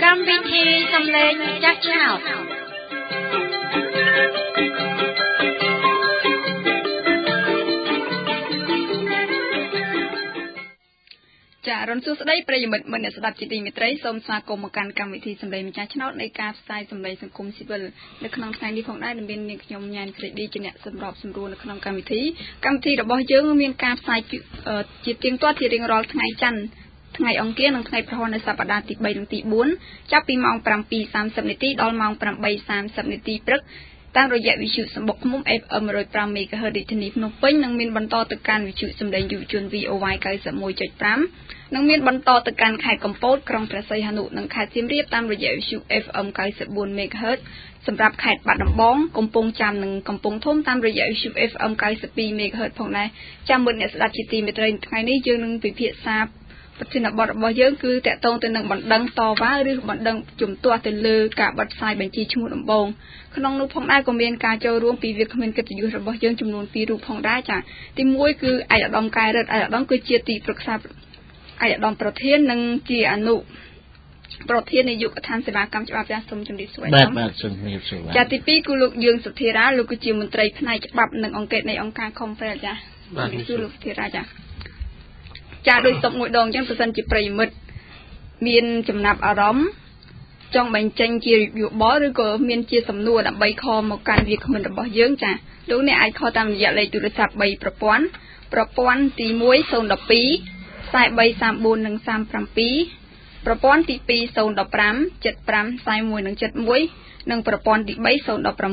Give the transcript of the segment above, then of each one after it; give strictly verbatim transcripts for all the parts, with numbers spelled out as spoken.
កម្មវិធីសំឡេងចាស់ឆ្នោតចារំសួស្ដីប្រិយមិត្តមិត្តអ្នកស្ដាប់ជាទីមេត្រីសូមស្វាគមន៍មកកាន់កម្មវិធីសម្លេងម្ចាស់ឆ្នោតនៃការផ្សាយសម្លេងសង្គមស៊ីវិលនៅក្នុងថ្ងៃនេះផងដែរនឹងមាននាងខ្ញុំញ៉ានក្រីឌីជាអ្នកសម្របសម្រួលនៅក្នុងកម្មវិធីកម្មវិធីរបស់យើងមានការផ្សាយជាទៀងទាត់ជារៀងរាល់ថ្ងៃច័ន្ទថ្ងៃអង្គារនិងថ្ងៃប្រហ័សនៅសប្តាហ៍ទី3និងទី4ចាប់ពីម៉ោង 7:30 នាទីដល់ម៉ោង 8:30 នាទីព្រឹកតាមរយៈវិទ្យុសម្បុកឃុំ เอฟ เอ็ม หนึ่งร้อยห้า មេហ្គាហឺត រាជធានីភ្នំពេញនិងមានបន្តទៅកាន់វិទ្យុសម្លេងយុវជន วี โอ วาย เก้าสิบเอ็ดจุดห้า និងមានបន្តទៅកាន់ខេត្តកំពតក្រុងព្រះសីហនុនិងខេត្តសៀមរាបតាមរយៈវិទ្យុ เอฟ เอ็ม เก้าสิบสี่ មេហ្គាហឺតសម្រាប់ខេត្តបាត់ដំបងកំពង់ចាមនិងកំពង់ធំតាមរយៈវិទ្យុ เอฟ เอ็ม เก้าสิบสอง មេហ្គាហឺតផងដែរចាំមើលអ្នកស្ដាប់ជាទីមេត្រីថ្ងៃនេះយើងនឹងពិភាក្សាប្រធានបទរបស់យើងគឺតកតងទៅនឹងបណ្ដឹងតវ៉ាឬបណ្ដឹងជំទាស់ទៅលើការបិទផ្សាយបញ្ជីឈ្មោះដំបូងក្នុងនោះផងដែរក៏មានការចូលរួមពីវាគ្មិនកិត្តិយសរបស់យើងចំនួនពីររូបផងដែរចា៎ទីមួយគឺឯកឧត្តមកែរិទ្ធឯកឧត្តមគឺជាទីប្រឹក្សាឯកឧត្តមប្រធាននិងជាអនុប្រធាននាយកដ្ឋានសេវាកម្មច្បាប់ចាស់សូមជម្រាបសួរបាទបាទសូមជម្រាបសួរចា៎ទីពីរគឺលោកយើងសុធារាលោកគឺជាមន្ត្រីផ្នែកច្បាប់និងអង្គការនៃអង្គការ Confrel ចា៎បាទគឺលោកសុធារាចា៎ចាដោយសុកមួយដងអញ្ចឹងប្រសិនជាប្រិយមិត្តមានចំណាប់អារម្មណ៍ចង់បញ្ចេញជាយោបល់ឬក៏មានជាសំណួរដើម្បីខលមកកាន់វាគ្មិនរបស់យើងចាលោកអ្នកអាចខលតាមរយៈលេខទូរស័ព្ទ3ប្រព័ន្ធប្រព័ន្ធទី1 012 43 34 និង37ប្រព័ន្ធទី2 015 75 41និង71និងប្រព័ន្ធទី3 016 54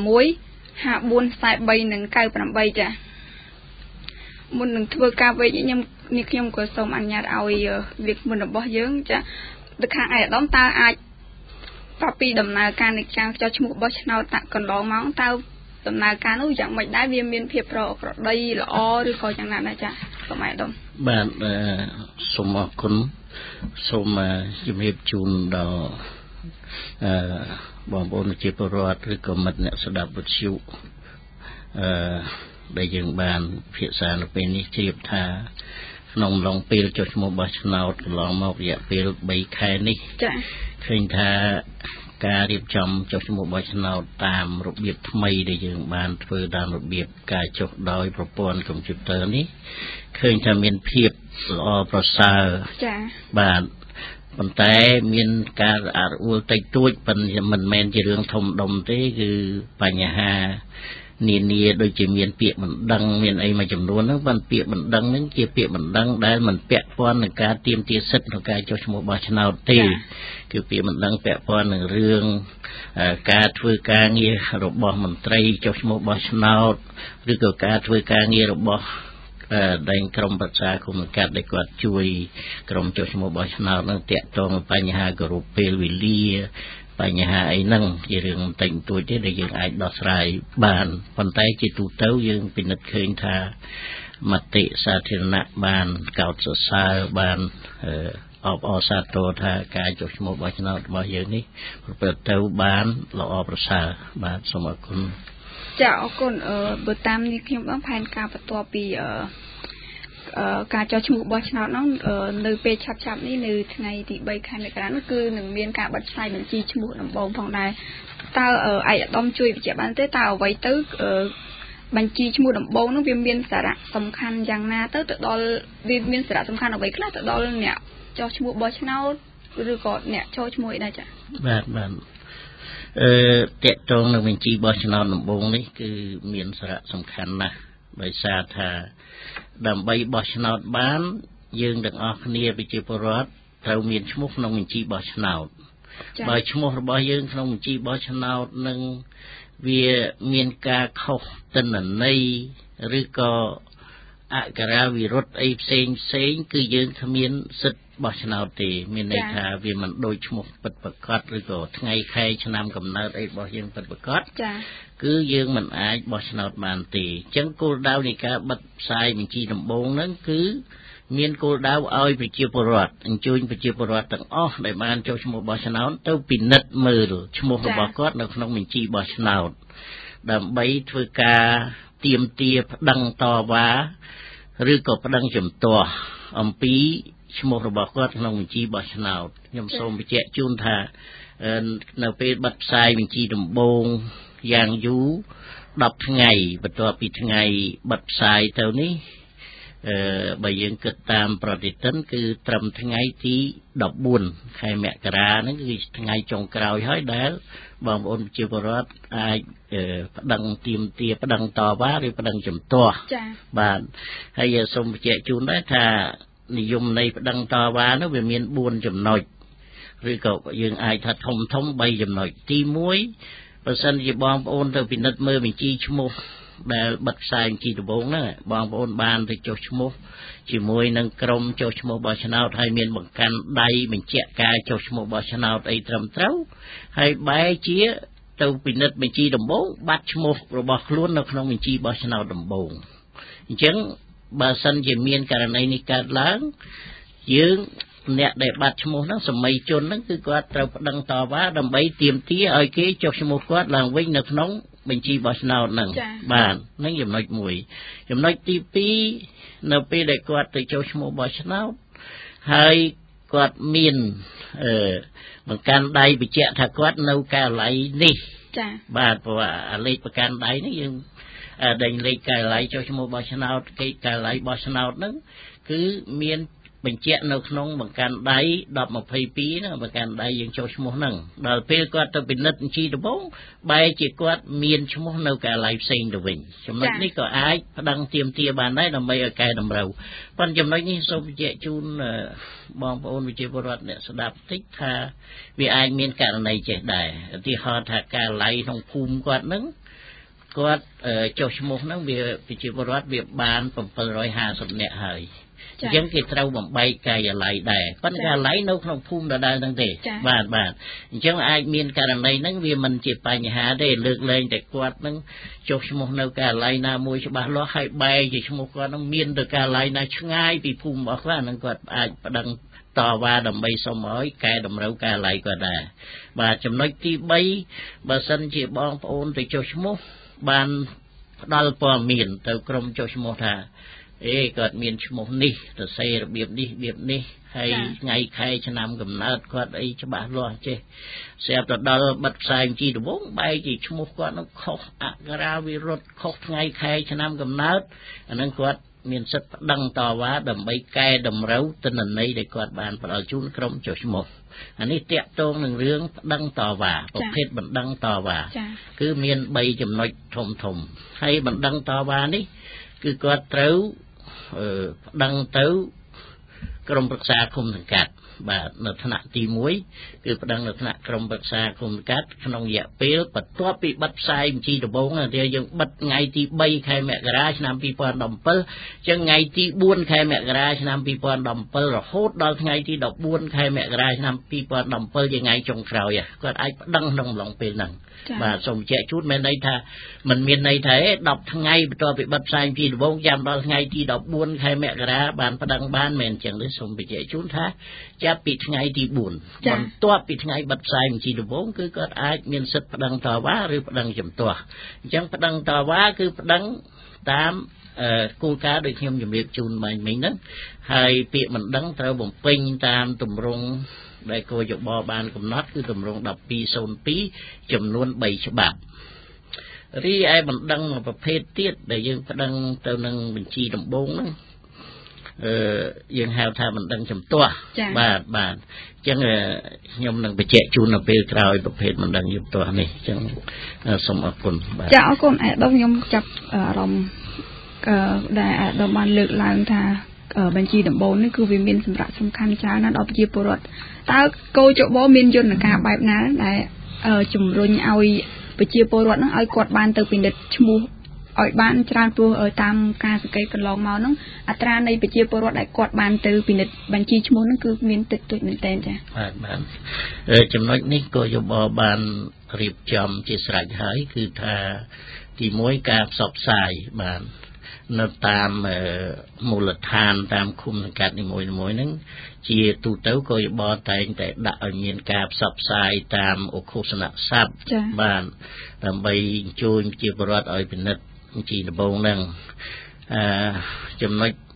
43និង98ចាមុននឹងធ្វើការវេកខ្ញុំនេះខ្ញុំក៏សូមអនុញ្ញាតឲ្យវាគ្មិនរបស់យើងចាទៅខាងឯកឧត្តមតើអាចប្រាប់ពីដំណើរការនៃការចោះឈ្មោះបោះឆ្នោតតាក់កន្លងមកតើដំណើរការនោះយ៉ាងម៉េចដែរវាមានភាពប្រក្រតីល្អឬក៏យ៉ាងណាដែរចាសូមឯកឧត្តមបាទសូមអរគុណសូមជំរាបជូនដល់អឺបងប្អូនជាពលរដ្ឋឬក៏មិត្តអ្នកស្ដាប់វិទ្យុអឺដែលយើងបានភាសានៅពេលនេះជ្រាបថាក្នុងឡងពេលចុះឈ្មោះបោះឆ្នោតកន្លងមករយៈពេល3ខែនេះចា៎ឃើញថាការរៀបចំចុះឈ្មោះបោះឆ្នោតតាមរបៀបថ្មីដែលយើងបានធ្វើតាមរបៀបការចុះដោយប្រព័ន្ធកុំព្យូទ័រនេះឃើញថាមានភាពល្អប្រសើរចា៎បាទប៉ុន្តែមានការអរអួលតិចតួចប៉ុន្តែមិនមែនជារឿងធំដុំទេគឺបញ្ហានានាដូចជាមានពាក្យបណ្ដឹងមានអីមួយចំនួនហ្នឹងបានពាក្យបណ្ដឹងហ្នឹងជាពាក្យបណ្ដឹងដែលមិនពាក់ព័ន្ធនឹងការទាមទារសិទ្ធិក្នុងការចុះឈ្មោះបោះឆ្នោតទេគឺពាក្យបណ្ដឹងពាក់ព័ន្ធនឹងរឿងការធ្វើការងាររបស់មន្ត្រីចុះឈ្មោះបោះឆ្នោតឬក៏ការធ្វើការងាររបស់ដែនក្រុមប្រឹក្សាគុំកាត់ដែលគាត់ជួយក្រុមចុះឈ្មោះបោះឆ្នោតនឹងតាក់ទងបញ្ហាគោរពពេលវេលាបញ្ហាអីហ្នឹងជារឿងបន្តិចបន្តួចទេដែលយើងអាចដោះស្រាយបានប៉ុន្តែជាទូទៅយើងពិនិត្យឃើញថាមតិសាធារណៈបានកោតសរសើរបានអបអរសាទរថាការចុះឈ្មោះបោះឆ្នោតរបស់យើងនេះប្រព្រឹត្តទៅបានល្អប្រសើរបាទសូមអរគុណចាអរគុណអឺបើតាមនេះខ្ញុំបានផែនការបន្ទាប់ពីអឺការចុះឈ្មោះបោះឆ្នោតនោះនៅពេលឆាប់ឆាប់នេះនៅថ្ងៃទី3ខែមករានោះគឺនឹងមានការបិទផ្សាយបញ្ជីឈ្មោះដំបូងផងដែរតើឯកឧត្តមជួយបញ្ជាក់បានទេតើអ្វីទៅបញ្ជីឈ្មោះដំបូងនោះវាមានសារៈសំខាន់យ៉ាងណាទៅទៅដល់វាមានសារៈសំខាន់អ្វីខ្លះទៅដល់អ្នកចុះឈ្មោះបោះឆ្នោតឬក៏អ្នកចូលឈ្មោះអីដែរចា៎បាទបាទអឺតកតងនឹងបញ្ជីបោះឆ្នោតដំបូងនេះគឺមានសារៈសំខាន់ណាស់ដោយសារថាដើម្បីបោះឆ្នោតបានយើងទាំងអស់គ្នាប្រជាពលរដ្ឋត្រូវមានឈ្មោះក្នុងបញ្ជីបោះឆ្នោតបើឈ្មោះរបស់យើងក្នុងបញ្ជីបោះឆ្នោតនឹងវាមានការខុសទិន្នន័យឬក៏អក្ខរាវិរុទ្ធអីផ្សេងផ្សេងគឺយើងគ្មានសិទ្ធិបោះឆ្នោតទេមានន័យថាវាមិនដូចឈ្មោះពិតប្រាកដឬក៏ថ្ងៃខែឆ្នាំកំណើតអីរបស់យើងពិតប្រាកដចា៎គឺយើងមិនអាចបោះឆ្នោតបានទេអញ្ចឹងគោលដៅនៃការបិទផ្សាយបញ្ជីដំបូងហ្នឹងគឺមានគោលដៅឲ្យប្រជាពលរដ្ឋអញ្ជើញប្រជាពលរដ្ឋទាំងអស់ដែលបានចុះឈ្មោះបោះឆ្នោតទៅពិនិត្យមើលឈ្មោះរបស់គាត់នៅក្នុងបញ្ជីបោះឆ្នោតដើម្បីធ្វើការទាមទារប្តឹងតវ៉ាឬក៏ប្តឹងជំទាស់អំពីឈ្មោះរបស់គាត់ក្នុងបញ្ជីបោះឆ្នោតខ្ញុំសូមបញ្ជាក់ជូនថានៅពេលបិទផ្សាយបញ្ជីដំបូងយ៉ាងយូរដប់ថ្ងៃបន្ទាប់ពីថ្ងៃបិទផ្សាយទៅនេះអឺបើយើងគិតតាមប្រតិទិនគឺត្រឹមថ្ងៃទីដប់បួនខែមករាហ្នឹងគឺថ្ងៃចុងក្រោយហើយដែលបងប្អូនប្រជាពលរដ្ឋអាចប្តឹងទាមទារប្តឹងតវ៉ាឬប្តឹងជំទាស់ចា៎បាទហើយសូមបញ្ជាក់ជូនដែរថានិយមនៃប្តឹងតវ៉ានោះវាមានបួនចំណុចឬក៏យើងអាចថាធំធំបីចំណុចទីមួយបើសិនជាបងប្អូនទៅពិនិត្យមើលបញ្ជីឈ្មោះដែលបិទផ្សាយបញ្ជីដំបូងហ្នឹងបងប្អូនបានទៅចុះឈ្មោះជាមួយនឹងក្រុមចុះឈ្មោះបោះឆ្នោតហើយមានបង្កាន់ដៃបញ្ជាក់ការចុះឈ្មោះបោះឆ្នោតអីត្រឹមត្រូវហើយបែរជាទៅពិនិត្យបញ្ជីដំបូងបាត់ឈ្មោះរបស់ខ្លួននៅក្នុងបញ្ជីបោះឆ្នោតដំបូងអញ្ចឹងបើសិនជាមានករណីនេះកើតឡើងយើងអ្នកដែលបាត់ឈ្មោះហ្នឹងសម័យជនហ្នឹងគឺគាត់ត្រូវប្តឹងតវ៉ាដើម្បីទាមទារឲ្យគេចុះឈ្មោះគាត់ឡើងវិញនៅក្នុងបញ្ជីបោះឆ្នោតហ្នឹងបាទហ្នឹងចំណុចមួយចំណុចទីពីរនៅពេលដែលគាត់ទៅចុះឈ្មោះបោះឆ្នោតហើយគាត់មានអឺបង្កាន់ដៃបញ្ជាក់ថាគាត់នៅការិយាល័យនេះចា៎បាទព្រោះអាលេខបង្កាន់ដៃនេះយើងដេញលេខការិយាល័យចុះឈ្មោះបោះឆ្នោតគេការិយាល័យបោះឆ្នោតហ្នឹងគឺមានបញ្ជាក់នៅក្នុងបង្កាន់ដៃដប់ម្ភៃពីរណាបង្កាន់ដៃយើងចុះឈ្មោះហ្នឹងដល់ពេលគាត់ទៅពិនិត្យបញ្ជីដំបូងបែរជាគាត់មានឈ្មោះនៅការិយាល័យផ្សេងទៅវិញចំណុចនេះក៏អាចប្តឹងទាមទារបានដែរដើម្បីឲ្យកែតម្រូវប៉ុន្តែចំណុចនេះសូមបញ្ជាក់ជូនបងប្អូនប្រជាពលរដ្ឋអ្នកស្ដាប់តិចថាវាអាចមានករណីចេះដែរឧទាហរណ៍ថាការិយាល័យក្នុងភូមិគាត់ហ្នឹងគាត់ចុះឈ្មោះហ្នឹងវាប្រជាពលរដ្ឋវាបានbảyห้าสิบនាក់ហើយអញ្ចឹងគេត្រូវបំបែកការិយាល័យដែរប៉ុន្តែការិយាល័យនៅក្នុងភូមិដដែលហ្នឹងទេបាទបាទអញ្ចឹងអាចមានករណីហ្នឹងវាមិនជាបញ្ហាទេលើកលែងតែគាត់ហ្នឹងចុះឈ្មោះនៅការិយាល័យណាមួយច្បាស់លាស់ហើយបែកជាឈ្មោះគាត់ហ្នឹងមានទៅការិយាល័យណាឆ្ងាយពីភូមិរបស់គាត់ហ្នឹងគាត់អាចប្តឹងតវ៉ាដើម្បីសុំឲ្យកែតម្រូវការិយាល័យគាត់ដែរបាទចំណុចទីបីបើសិនជាបងប្អូនទៅចុះឈ្មោះបានផ្ដល់ព័ត៌មានទៅក្រុមចុះឈ្មោះថាអេគាត់មានឈ្មោះនេះសរសេររបៀបនេះរបៀបនេះហើយថ្ងៃខែឆ្នាំកំណើតគាត់អីច្បាស់លាស់ចេះស្រាប់ទៅដល់បិទផ្សាយបញ្ជីដំបូងបែរជាឈ្មោះគាត់នោះខុសអក្ខរាវិរុទ្ធខុសថ្ងៃខែឆ្នាំកំណើតអាហ្នឹងគាត់មានសិទ្ធិប្តឹងតវ៉ាដើម្បីកែតម្រូវទិន្នន័យដែលគាត់បានផ្ដល់ជូនក្រុមចុះឈ្មោះអានេះតាក់ទងនឹងរឿងប្តឹងតវ៉ាប្រភេទបណ្ដឹងតវ៉ាគឺមានបីចំណុចធំធំហើយបណ្ដឹងតវ៉ានេះគឺគាត់ត្រូវប្តឹងទៅក្រុមប្រឹក្សាគុំសង្កាត់បាទនៅថ្នាក់ទីមួយគឺប្តឹងនៅថ្នាក់ក្រុមប្រឹក្សាគុំសង្កាត់ក្នុងរយៈពេលបន្ទាប់ពីបិទផ្សាយបញ្ជីដំបូងតែយើងបិទថ្ងៃទីបីខែមករាឆ្នាំពីរពាន់ដប់bảyអញ្ចឹងថ្ងៃទីបួនខែមករាឆ្នាំពីរពាន់ដប់bảyរហូតដល់ថ្ងៃទីដប់បួនខែមករាឆ្នាំពីរពាន់ដប់bảyជាថ្ងៃចុងក្រោយគាត់អាចប្តឹងក្នុងអំឡុងពេលហ្នឹងបាទសូមបញ្ជាក់ជូនមានន័យថាมันមានន័យថាដប់ថ្ងៃបន្ទាប់ពីបិទផ្សាយបញ្ជីដំបូងចាំដល់ថ្ងៃទីដប់បួនខែមករាបានប្តឹងបានមិនអញ្ចឹងទេសូមបញ្ជាក់ជូនថាចាប់ពីថ្ងៃទីបួនបន្ទាប់ពីថ្ងៃបិទផ្សាយបញ្ជីដំបូងគឺគាត់អាចមានសិទ្ធិប្តឹងតវ៉ាឬប្តឹងជំទាស់អញ្ចឹងប្តឹងតវ៉ាគឺប្តឹងតាមគោលការណ៍ដូចខ្ញុំជម្រាបជូនមិញមិញហ្នឹងហើយពាក្យមិនដឹងត្រូវបំពេញតាមទម្រង់ដែលគយយោបល់បានកំណត់គឺទម្រង់ដប់ពីរศูนย์ពីរចំនួនបីច្បាប់រីឯបណ្ដឹងមួយប្រភេទទៀតដែលយើងប្តឹងទៅនឹងបញ្ជីដំបូងហ្នឹងអឺយើងហៅថាបណ្ដឹងជំទាស់បាទបាទអញ្ចឹងខ្ញុំនឹងបញ្ជាក់ជូននៅពេលក្រោយប្រភេទបណ្ដឹងជំទាស់នេះអញ្ចឹងសូមអរគុណបាទចាអរគុណអាដាមខ្ញុំចាប់អារម្មណ៍ដែលអាដាមបានលើកឡើងថាបញ្ជីដំបូងនេះគឺវាមានសម្រាប់សំខាន់ច្រើនណាស់ដល់ប្រជាពលរដ្ឋតើគោលយោបល់មានយន្តការបែបណាដែលជំរុញឲ្យប្រជាពលរដ្ឋហ្នឹងឲ្យគាត់បានទៅពិនិត្យឈ្មោះឲ្យបានច្រើនព្រោះតាមការសង្កេតកន្លងមកហ្នឹងអត្រានៃប្រជាពលរដ្ឋដែលគាត់បានទៅពិនិត្យបញ្ជីឈ្មោះហ្នឹងគឺមានតិចតួចមែនទែនចា៎បាទបាទចំណុចនេះក៏យោបល់បានរៀបចំជាស្រេចហើយគឺថាទីមួយការផ្សព្វផ្សាយបាននៅតាមមូលដ្ឋានតាមឃុំសង្កាត់នីមួយៗហ្នឹងជាទូទៅក៏យោបល់តែងតែដាក់ឲ្យមានការផ្សព្វផ្សាយតាមឧឃោសនស័ព្ទបានដើម្បីអញ្ជើញប្រជាពលរដ្ឋឲ្យពិនិត្យបញ្ជីដំបូងហ្នឹងអឺចំណុច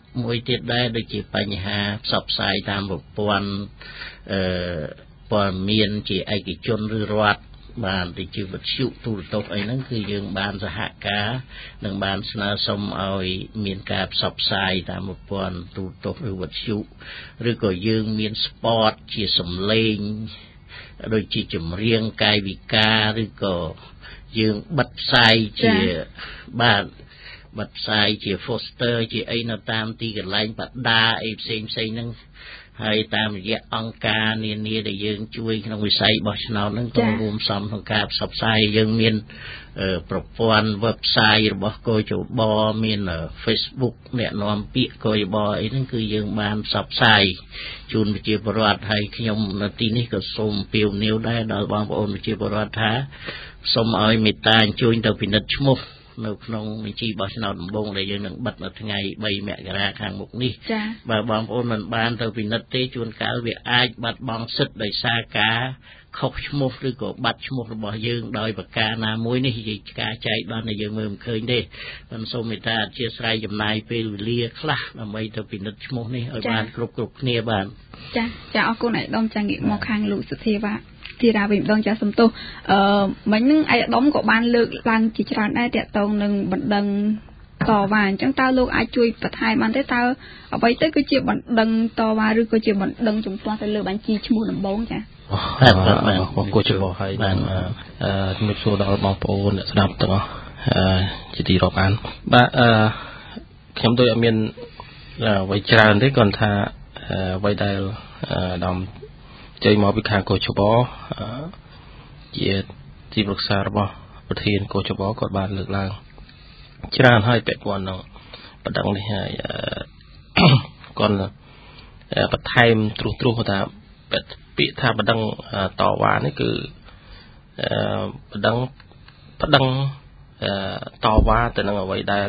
មួយទៀតដែរដូចជាបញ្ហាផ្សព្វផ្សាយតាមប្រព័ន្ធអឺព័ត៌មានជាឯកជនឬរដ្ឋបានដូចជាវិទ្យុទូរទស្សន៍អីហ្នឹងគឺយើងបានសហការនិងបានស្នើសុំឲ្យមានការផ្សព្វផ្សាយតាមប្រព័ន្ធទូរទស្សន៍ឬវិទ្យុឬក៏យើងមាន sport ជាសម្លេងដូចជាចម្រៀងកាយវិការឬក៏យើងបិទផ្សាយជាបាទបិទផ្សាយជា poster ជាអីនៅតាមទីកន្លែងបដាអីផ្សេងផ្សេងហ្នឹងហើយតាមរយៈអង្គការនានាដែលយើងជួយក្នុងវិស័យបោះឆ្នោតហ្នឹងក៏រួមផ្សំក្នុងការផ្សព្វផ្សាយយើងមានប្រព័ន្ធ website របស់កោជបមាន Facebook អ្នកនាំពាក្យកោជបអីហ្នឹងគឺយើងបានផ្សព្វផ្សាយជូនប្រជាពលរដ្ឋហើយខ្ញុំនៅទីនេះក៏សូមអំពាវនាវដែរដល់បងប្អូនប្រជាពលរដ្ឋថាសូមឲ្យមេត្តាអញ្ជើញទៅពិនិត្យឈ្មោះនៅក្នុងបញ្ជីបោះឆ្នោតដំបូងដែលយើងនឹងបិទនៅថ្ងៃបីមករាខាងមុខនេះបើបងប្អូនមិនបានទៅពិនិត្យទេជួនកាលវាអាចបាត់បង់សិទ្ធិដោយសារការខុសឈ្មោះឬក៏បាត់ឈ្មោះរបស់យើងដោយប្រការណាមួយនេះជាការចែកបានដែលយើងមើលមិនឃើញទេខ្ញុំសូមមេត្តាអធិស្ឋានចំណាយពេលវេលាខ្លះដើម្បីទៅពិនិត្យឈ្មោះនេះឲ្យបានគ្រប់គ្រប់គ្នាបាទចាចាអរគុណឯកឧត្តមចាងាកមកខាងលោកសុធាវ៉ាទីរាវិញម្ដងចាសំទោសអឺមិញនឹងឯកឧត្តមក៏បានលើកឡើងជាច្រើនដែរតាក់ទងនឹងបណ្ដឹងតវ៉ាអញ្ចឹងតើលោកអាចជួយបន្ថែមបានទេតើអ្វីទៅគឺជាបណ្ដឹងតវ៉ាឬក៏ជាបណ្ដឹងជំទាស់ទៅលើបញ្ជីឈ្មោះដំបូងចាបាទបាទបងគូជបហើយបានអឺជំរាបសួរដល់បងប្អូនអ្នកស្ដាប់ទាំងអស់ជាទីរាប់អានបាទអឺខ្ញុំដូចអត់មានអ្វីច្រើនទេគ្រាន់ថាអ្វីដែលអាដាមជ័យមកពីខាងកោជបជាទីប្រឹក្សារបស់ប្រធានកោជបគាត់បានលើកឡើងច្រើនហើយពាក់ព័ន្ធនឹងបណ្ដឹងនេះហើយគាត់បន្ថែមត្រួសត្រាសថាពាក្យថាបណ្ដឹងតវ៉ានេះគឺបណ្ដឹងបណ្ដឹងតវ៉ាទៅនឹងអ្វីដែល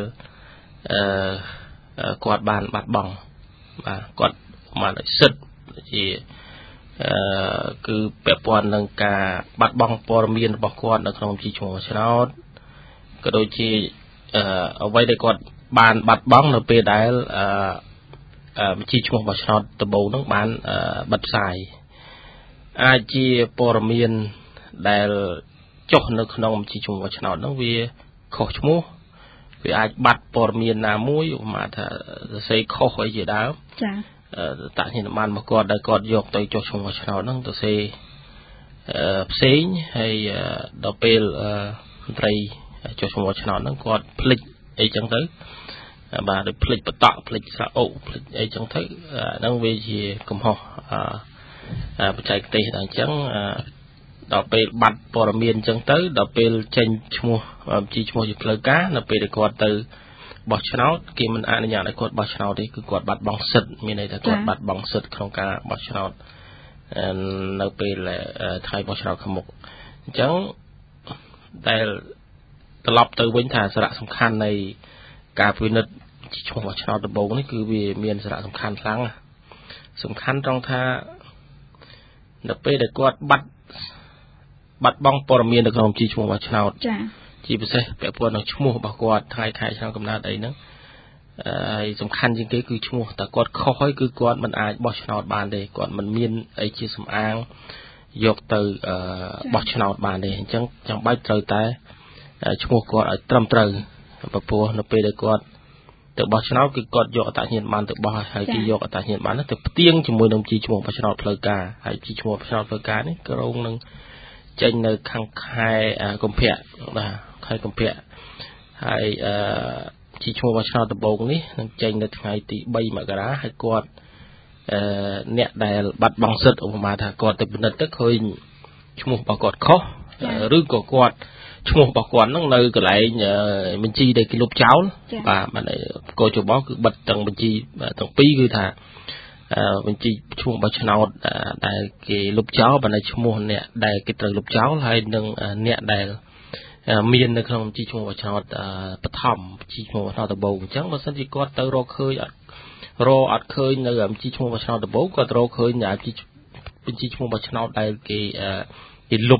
គាត់បានបាត់បង់បាទគាត់បានសិទ្ធជាអឺគឺពាក់ព័ន្ធនឹងការបាត់បង់ព័ត៌មានរបស់គាត់នៅក្នុងបញ្ជីឈ្មោះឆ្នោតក៏ដូចជាអឺអ្វីដែលគាត់បានបាត់បង់នៅពេលដែលអឺបញ្ជីឈ្មោះរបស់ឆ្នោតដំបូងហ្នឹងបានបិទផ្សាយអាចជាព័ត៌មានដែលចុះនៅក្នុងបញ្ជីឈ្មោះរបស់ឆ្នោតហ្នឹងវាខុសឈ្មោះវាអាចបាត់ព័ត៌មានណាមួយឧបមាថាសរសេរខុសអីជាដើមចាតាក់ញាណបានមកគាត់ដែលគាត់យកទៅចុះឈ្មោះឆ្នោតហ្នឹងទៅសេផ្សេងហើយដល់ពេលមន្ត្រីចុះឈ្មោះឆ្នោតហ្នឹងគាត់ភ្លេចអីចឹងទៅបាទដូចភ្លេចបតក់ភ្លេចស្រអុភ្លេចអីចឹងទៅហ្នឹងវាជាកំហុសបច្ចេកទេសដល់អញ្ចឹងដល់ពេលបាត់ព័ត៌មានអញ្ចឹងទៅដល់ពេលចេញឈ្មោះបញ្ជីឈ្មោះជាផ្លូវការនៅពេលដែលគាត់ទៅបោះឆ្នោតគេមិនអនុញ្ញាតឲ្យគាត់បោះឆ្នោតទេគឺគាត់បាត់បង់សិទ្ធិមានន័យថាគាត់បាត់បង់សិទ្ធិក្នុងការបោះឆ្នោតនៅពេលថ្ងៃបោះឆ្នោតខាងមុខអញ្ចឹងដែលត្រឡប់ទៅវិញថាសារៈសំខាន់នៃការពិនិត្យឈ្មោះបោះឆ្នោតដំបូងនេះគឺវាមានសារៈសំខាន់ខ្លាំងសំខាន់ត្រង់ថានៅពេលដែលគាត់បាត់បាត់បង់ព័ត៌មាននៅក្នុងបញ្ជីឈ្មោះបោះឆ្នោតចាជាពិសេសពាក់ព័ន្ធនឹងឈ្មោះរបស់គាត់ថ្ងៃខែឆ្នាំកំណើតអីហ្នឹងហើយសំខាន់ជាងគេគឺឈ្មោះតែគាត់ខុសហើយគឺគាត់មិនអាចបោះឆ្នោតបានទេគាត់មិនមានអីជាសំអាងយកទៅបោះឆ្នោតបានទេអញ្ចឹងចាំបាច់ត្រូវតែឈ្មោះគាត់ឲ្យត្រឹមត្រូវព្រោះនៅពេលដែលគាត់ទៅបោះឆ្នោតគឺគាត់យកអត្តសញ្ញាណប័ណ្ណទៅបោះហើយគេយកអត្តសញ្ញាណប័ណ្ណទៅផ្ទៀងជាមួយនឹងជីឈ្មោះបោះឆ្នោតផ្លូវការហើយជីឈ្មោះបោះឆ្នោតផ្លូវការនេះក្រុងនឹងចេញនៅខាងខែកុម្ភៈបាទខែកុម្ភៈហើយអឺជីឈ្មោះបោះឆ្នោតដំបូងនេះនឹងចេញនៅថ្ងៃទីបីមករាហើយគាត់អឺអ្នកដែលបាត់បង់សិទ្ធិឧបមាថាគាត់ទៅពិនិត្យទៅឃើញឈ្មោះរបស់គាត់ខុសឬក៏គាត់ឈ្មោះរបស់គាត់ហ្នឹងនៅកន្លែងបញ្ជីដែលគេលុបចោលបាទបាទកោជបគឺបិទទាំងបញ្ជីទាំងពីរគឺថាបញ្ជីឈ្មោះបោះឆ្នោតដែលគេលុបចោលបើនៅឈ្មោះអ្នកដែលគេត្រូវលុបចោលហើយនឹងអ្នកដែលមាននៅក្នុងបញ្ជីឈ្មោះបោះឆ្នោតបឋមបញ្ជីឈ្មោះបោះឆ្នោតដំបូងអញ្ចឹងបើសិនជាគាត់ទៅរកឃើញអត់រកអត់ឃើញនៅបញ្ជីឈ្មោះបោះឆ្នោតដំបូងគាត់រកឃើញបញ្ជីបញ្ជីឈ្មោះបោះឆ្នោតដែលគេគេលុប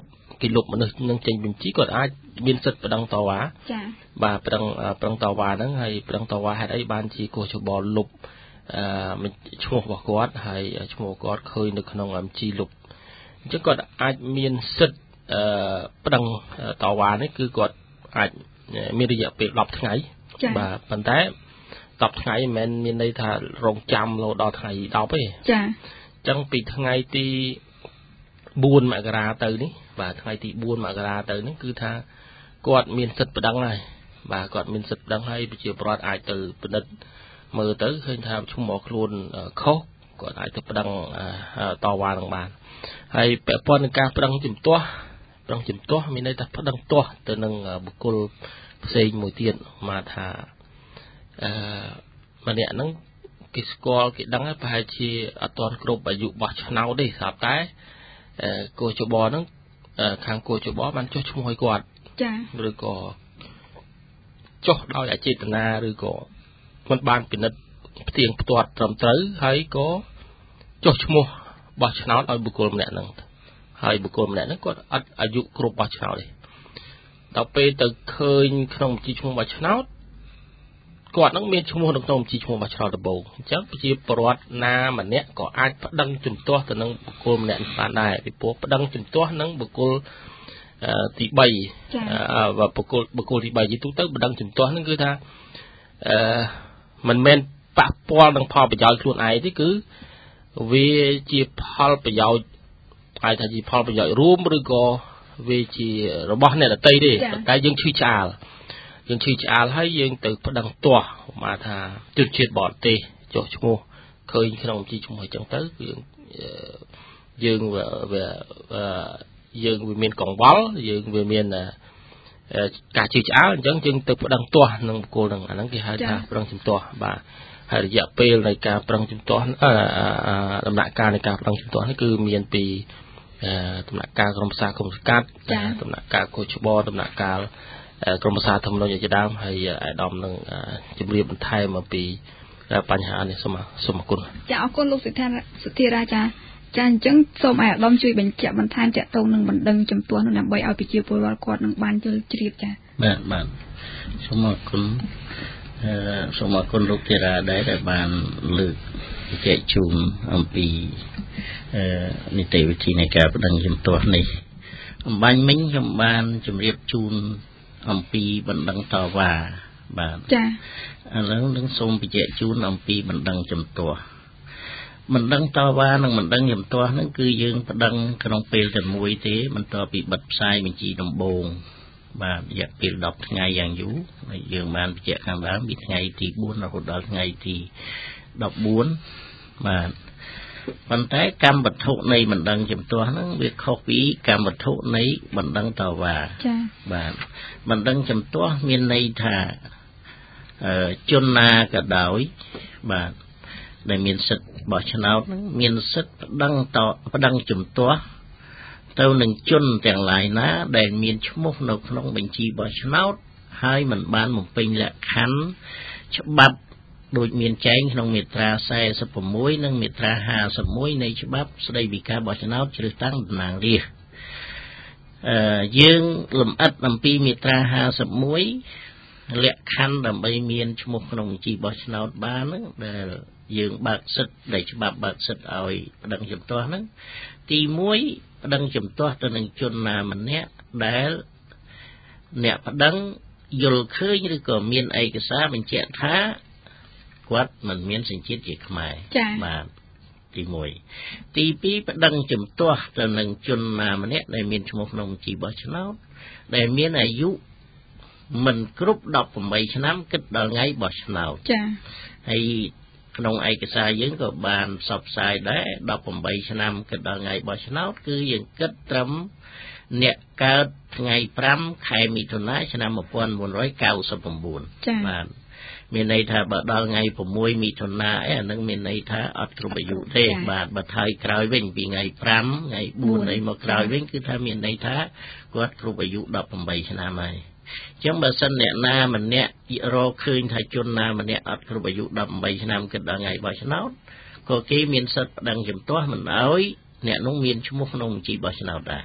គេលុបមនុស្សនឹងចេញបញ្ជីគាត់អាចមានសិទ្ធិប្តឹងតវ៉ាចា៎បាទប្តឹងប្តឹងតវ៉ាហ្នឹងហើយប្តឹងតវ៉ាហេតុអីបានជាកោះជបលុបអឺឈ្មោះរបស់គាត់ហើយឈ្មោះគាត់ឃើញនៅក្នុងបញ្ជីលុបអញ្ចឹងគាត់អាចមានសិទ្ធិអឺប្តឹងតវ៉ានេះគឺគាត់អាចមានរយៈពេលដប់ថ្ងៃបាទប៉ុន្តែដប់ថ្ងៃមិនមែនមានន័យថារងចាំរហូតដល់ថ្ងៃដប់ទេចា៎អញ្ចឹងពីថ្ងៃទីបួនមករាទៅនេះបាទថ្ងៃទីបួនមករាទៅនេះគឺថាគាត់មានសិទ្ធិប្តឹងហើយបាទគាត់មានសិទ្ធិប្តឹងហើយប្រជាពលរដ្ឋអាចទៅពិនិត្យមើលទៅឃើញថាឈ្មោះខ្លួនខុសគាត់អាចទៅប្តឹងតវ៉ានឹងបានហើយពាក់ព័ន្ធនឹងការប្តឹងជំទាស់ប្តឹងជំទាស់មានន័យថាប្តឹងទាស់ទៅនឹងបុគ្គលផ្សេងមួយទៀតមកថាអឺម្នាក់ហ្នឹងគេស្គាល់គេដឹងហើយប្រហែលជាអត់ទាន់គ្រប់អាយុបោះឆ្នោតទេស្រាប់តែកោជបហ្នឹងខាងកោជបបានចុះឈ្មោះឲ្យគាត់ចា៎ឬក៏ចុះដោយអចេតនាឬក៏មិនបានពិនិត្យផ្ទៀងផ្ទាត់ត្រឹមត្រូវហើយក៏ចុះឈ្មោះបោះឆ្នោតឲ្យបុគ្គលម្នាក់ហ្នឹងហើយបុគ្គលម្នាក់ហ្នឹងគាត់អត់អាយុគ្រប់បោះឆ្នោតទេដល់ពេលទៅឃើញក្នុងបញ្ជីឈ្មោះបោះឆ្នោតគាត់នឹងមានឈ្មោះនៅក្នុងបញ្ជីឈ្មោះបោះឆ្នោតដំបូងអញ្ចឹងប្រជាពលរដ្ឋណាម្នាក់ក៏អាចប្តឹងជំទាស់ទៅនឹងបុគ្គលម្នាក់បានដែរពីព្រោះប្តឹងជំទាស់នឹងបុគ្គលទីបីបុគ្គលបុគ្គលទីបីយីទូទៅប្តឹងជំទាស់នឹងគឺថាអឺមិនមែនប៉ះពាល់នឹងផលប្រយោជន៍ខ្លួនឯងទេគឺវាជាផលប្រយោជន៍អាចថាជាផលប្រយោជន៍រួមឬក៏វាជារបស់អ្នកដទៃទេតែយើងឈឺឆ្អាលយើងឈឺឆ្អាលហើយយើងទៅប្តឹងទាស់មកថាជនជាតិបរទេសចុះឈ្មោះឃើញក្នុងបញ្ជីឈ្មោះអញ្ចឹងទៅគឺយើងវាយើងវាមានកង្វល់យើងវាមានការជឿឆ្អាលអញ្ចឹងយើងទៅប្តឹងទាស់នឹងបុគ្គលហ្នឹងអាហ្នឹងគេហៅថាប្តឹងជំទាស់បាទហើយរយៈពេលនៃការប្តឹងជំទាស់ដំណាក់កាលនៃការប្តឹងជំទាស់នេះគឺមានពីដំណាក់កាលក្រុមប្រឹក្សាគុំសង្កាត់ដំណាក់កាលកោជបដំណាក់កាលក្រុមប្រឹក្សាធម្មនុញ្ញជាដើមហើយអាយដាមនឹងជម្រាបបន្ថែមអំពីបញ្ហានេះសូមសូមអរគុណចាអរគុណលោកសិដ្ឋាសុធារាចាចាអញ្ចឹងសូមអាយដាមជួយបញ្ជាក់បន្ថែមតាក់ទងនឹងបណ្ដឹងចំពោះនោះដើម្បីឲ្យប្រជាពលរដ្ឋគាត់នឹងបានយល់ជ្រាបចាបាទបាទសូមអរគុណអឺសូមអរគុណលោកធារាដែរដែលបានលើកបញ្ជាក់ជូនអំពីអឺនីតិវិធីនៃការបណ្ដឹងចំពោះនេះអំបញ្ញមិញខ្ញុំបានជម្រាបជូនអំពីបណ្ដឹងតវ៉ាបាទចាឥឡូវនឹងសូមបញ្ជាក់ជូនអំពីបណ្ដឹងចំទាស់បណ្ដឹងតវ៉ានិងបណ្ដឹងចំទាស់ហ្នឹងគឺយើងបណ្ដឹងក្នុងពេលតែមួយទេបន្ទាប់ពីបិទផ្សាយបញ្ជីដំបូងបាទរយៈពេលដប់ថ្ងៃយ៉ាងយូរហើយយើងបានបញ្ជាក់ខាងដើមពីថ្ងៃទីបួនរហូតដល់ថ្ងៃទីដប់បួនបាទប៉ុន្តែកម្មវត្ថុនៃបណ្ដឹងចំទាស់ហ្នឹងវាខុសពីកម្មវត្ថុនៃបណ្ដឹងតវ៉ាចា៎បាទបណ្ដឹងចំទាស់មានន័យថាអឺជនណាក៏ដោយបាទដែលមានសិទ្ធិបោះឆ្នោតហ្នឹងមានសិទ្ធិប្តឹងតប្តឹងជំទាស់ទៅនឹងជនទាំងឡាយណាដែលមានឈ្មោះនៅក្នុងបញ្ជីបោះឆ្នោតហើយមិនបានបំពេញលក្ខខណ្ឌច្បាប់ដូចមានចែងក្នុងមាត្រាសែសិប៦និងមាត្រាហាសិបមួយនៃច្បាប់ស្តីពីការបោះឆ្នោតជ្រើសតាំងតំណាងរាស្ត្រអឺយើងលម្អិតអំពីមាត្រាហាសិបមួយលក្ខខណ្ឌដើម្បីមានឈ្មោះក្នុងបញ្ជីបោះឆ្នោតបានហ្នឹងដែលយើងបើកសិទ្ធិដែលច្បាប់បើកសិទ្ធិឲ្យប្តឹងជំទាស់ហ្នឹងទីមួយប្តឹងជំទាស់ទៅនឹងជនណាម្នាក់ដែលអ្នកប្តឹងយល់ឃើញឬក៏មានឯកសារបញ្ជាក់ថាគាត់មិនមានសញ្ជាតិជាខ្មែរបាទទីមួយទីពីរប្តឹងជំទាស់ទៅនឹងជនណាម្នាក់ដែលមានឈ្មោះក្នុងបញ្ជីបោះឆ្នោតដែលមានអាយុមិនគ្រប់ដប់ប្រាំបីឆ្នាំគិតដល់ថ្ងៃបោះឆ្នោតចា៎ហើយក្នុងឯកសារយើងក៏បានផ្សព្វផ្សាយដែរដប់ប្រាំបីឆ្នាំគិតដល់ថ្ងៃបោះឆ្នោតគឺយើងគិតត្រឹមអ្នកកើតថ្ងៃប្រាំខែមិថុនាឆ្នាំmột nghìn chín trăm chín mươi chínបាទមានន័យថាបើដល់ថ្ងៃប្រាំមួយមិថុនាអីអានឹងមានន័យថាអត់គ្រប់អាយុទេបាទបើថយក្រោយវិញពីថ្ងៃប្រាំថ្ងៃបួនអីមកក្រោយវិញគឺថាមានន័យថាគាត់គ្រប់អាយុដប់ប្រាំបីឆ្នាំហើយចឹងបើសិនអ្នកណាម្នាក់រកឃើញថាជនណាម្នាក់អត់គ្រប់អាយុដប់ប្រាំបីឆ្នាំគិតដល់ថ្ងៃបោះឆ្នោតក៏គេមានសិទ្ធិប្តឹងជំទាស់មិនអោយអ្នកនោះមានឈ្មោះក្នុងបញ្ជីបោះឆ្នោតដែរ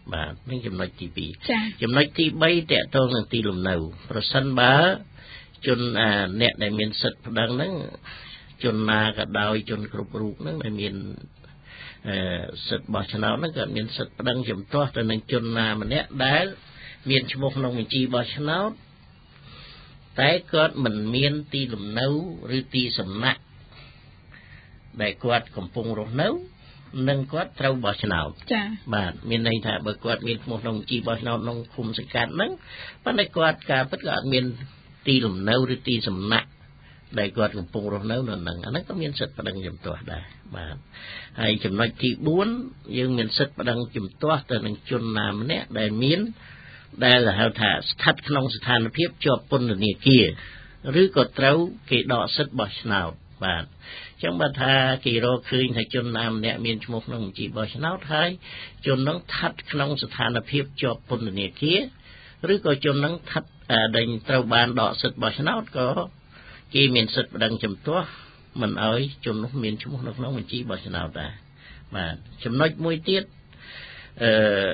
បាទនេះចំណុចទីពីរចំណុចទីបីតកតងនឹងទីលំនៅប្រសិនបើជនអ្នកដែលមានសិទ្ធិប្តឹងហ្នឹងជនណាក៏ដោយជនគ្រប់រូបហ្នឹងដែលមានសិទ្ធិបោះឆ្នោតហ្នឹងក៏មានសិទ្ធិប្តឹងជំទាស់ទៅនឹងជនណាម្នាក់ដែលមានឈ្មោះក្នុងបញ្ជីបោះឆ្នោតតែគាត់មិនមានទីលំនៅឬទីសំណាក់ដែលគាត់កំពុងរស់នៅនឹងគាត់ត្រូវបោះឆ្នោតចា៎បាទមានន័យថាបើគាត់មានឈ្មោះក្នុងបញ្ជីបោះឆ្នោតក្នុងឃុំសង្កាត់ហ្នឹងប៉ុន្តែគាត់ការពិតក៏អត់មានទីលំនៅឬទីសំណាក់ដែលគាត់កំពុងរស់នៅនៅហ្នឹងអាហ្នឹងក៏មានសិទ្ធិប្តឹងជំទាស់ដែរបាទហើយចំណុចទីបួនយើងមានសិទ្ធិប្តឹងជំទាស់ទៅនឹងជនណាម្នាក់ដែលមានដែលហៅថាស្ថិតក្នុងស្ថានភាពជាប់ពន្ធនាគារឬក៏ត្រូវគេដកសិទ្ធិបោះឆ្នោតបាទអញ្ចឹងបើថាគេរកឃើញថាជនណាម្នាក់មានឈ្មោះក្នុងបញ្ជីបោះឆ្នោតហើយជននឹងស្ថិតក្នុងស្ថានភាពជាប់ពន្ធនាគារឬក៏ជននឹងស្ថិតដែលត្រូវបានដកសិទ្ធិបោះឆ្នោតក៏គេមានសិទ្ធិប្តឹងជំទាស់មិនអោយជននោះមានឈ្មោះនៅក្នុងបញ្ជីបោះឆ្នោតដែរបាទចំណុចមួយទៀតអឺ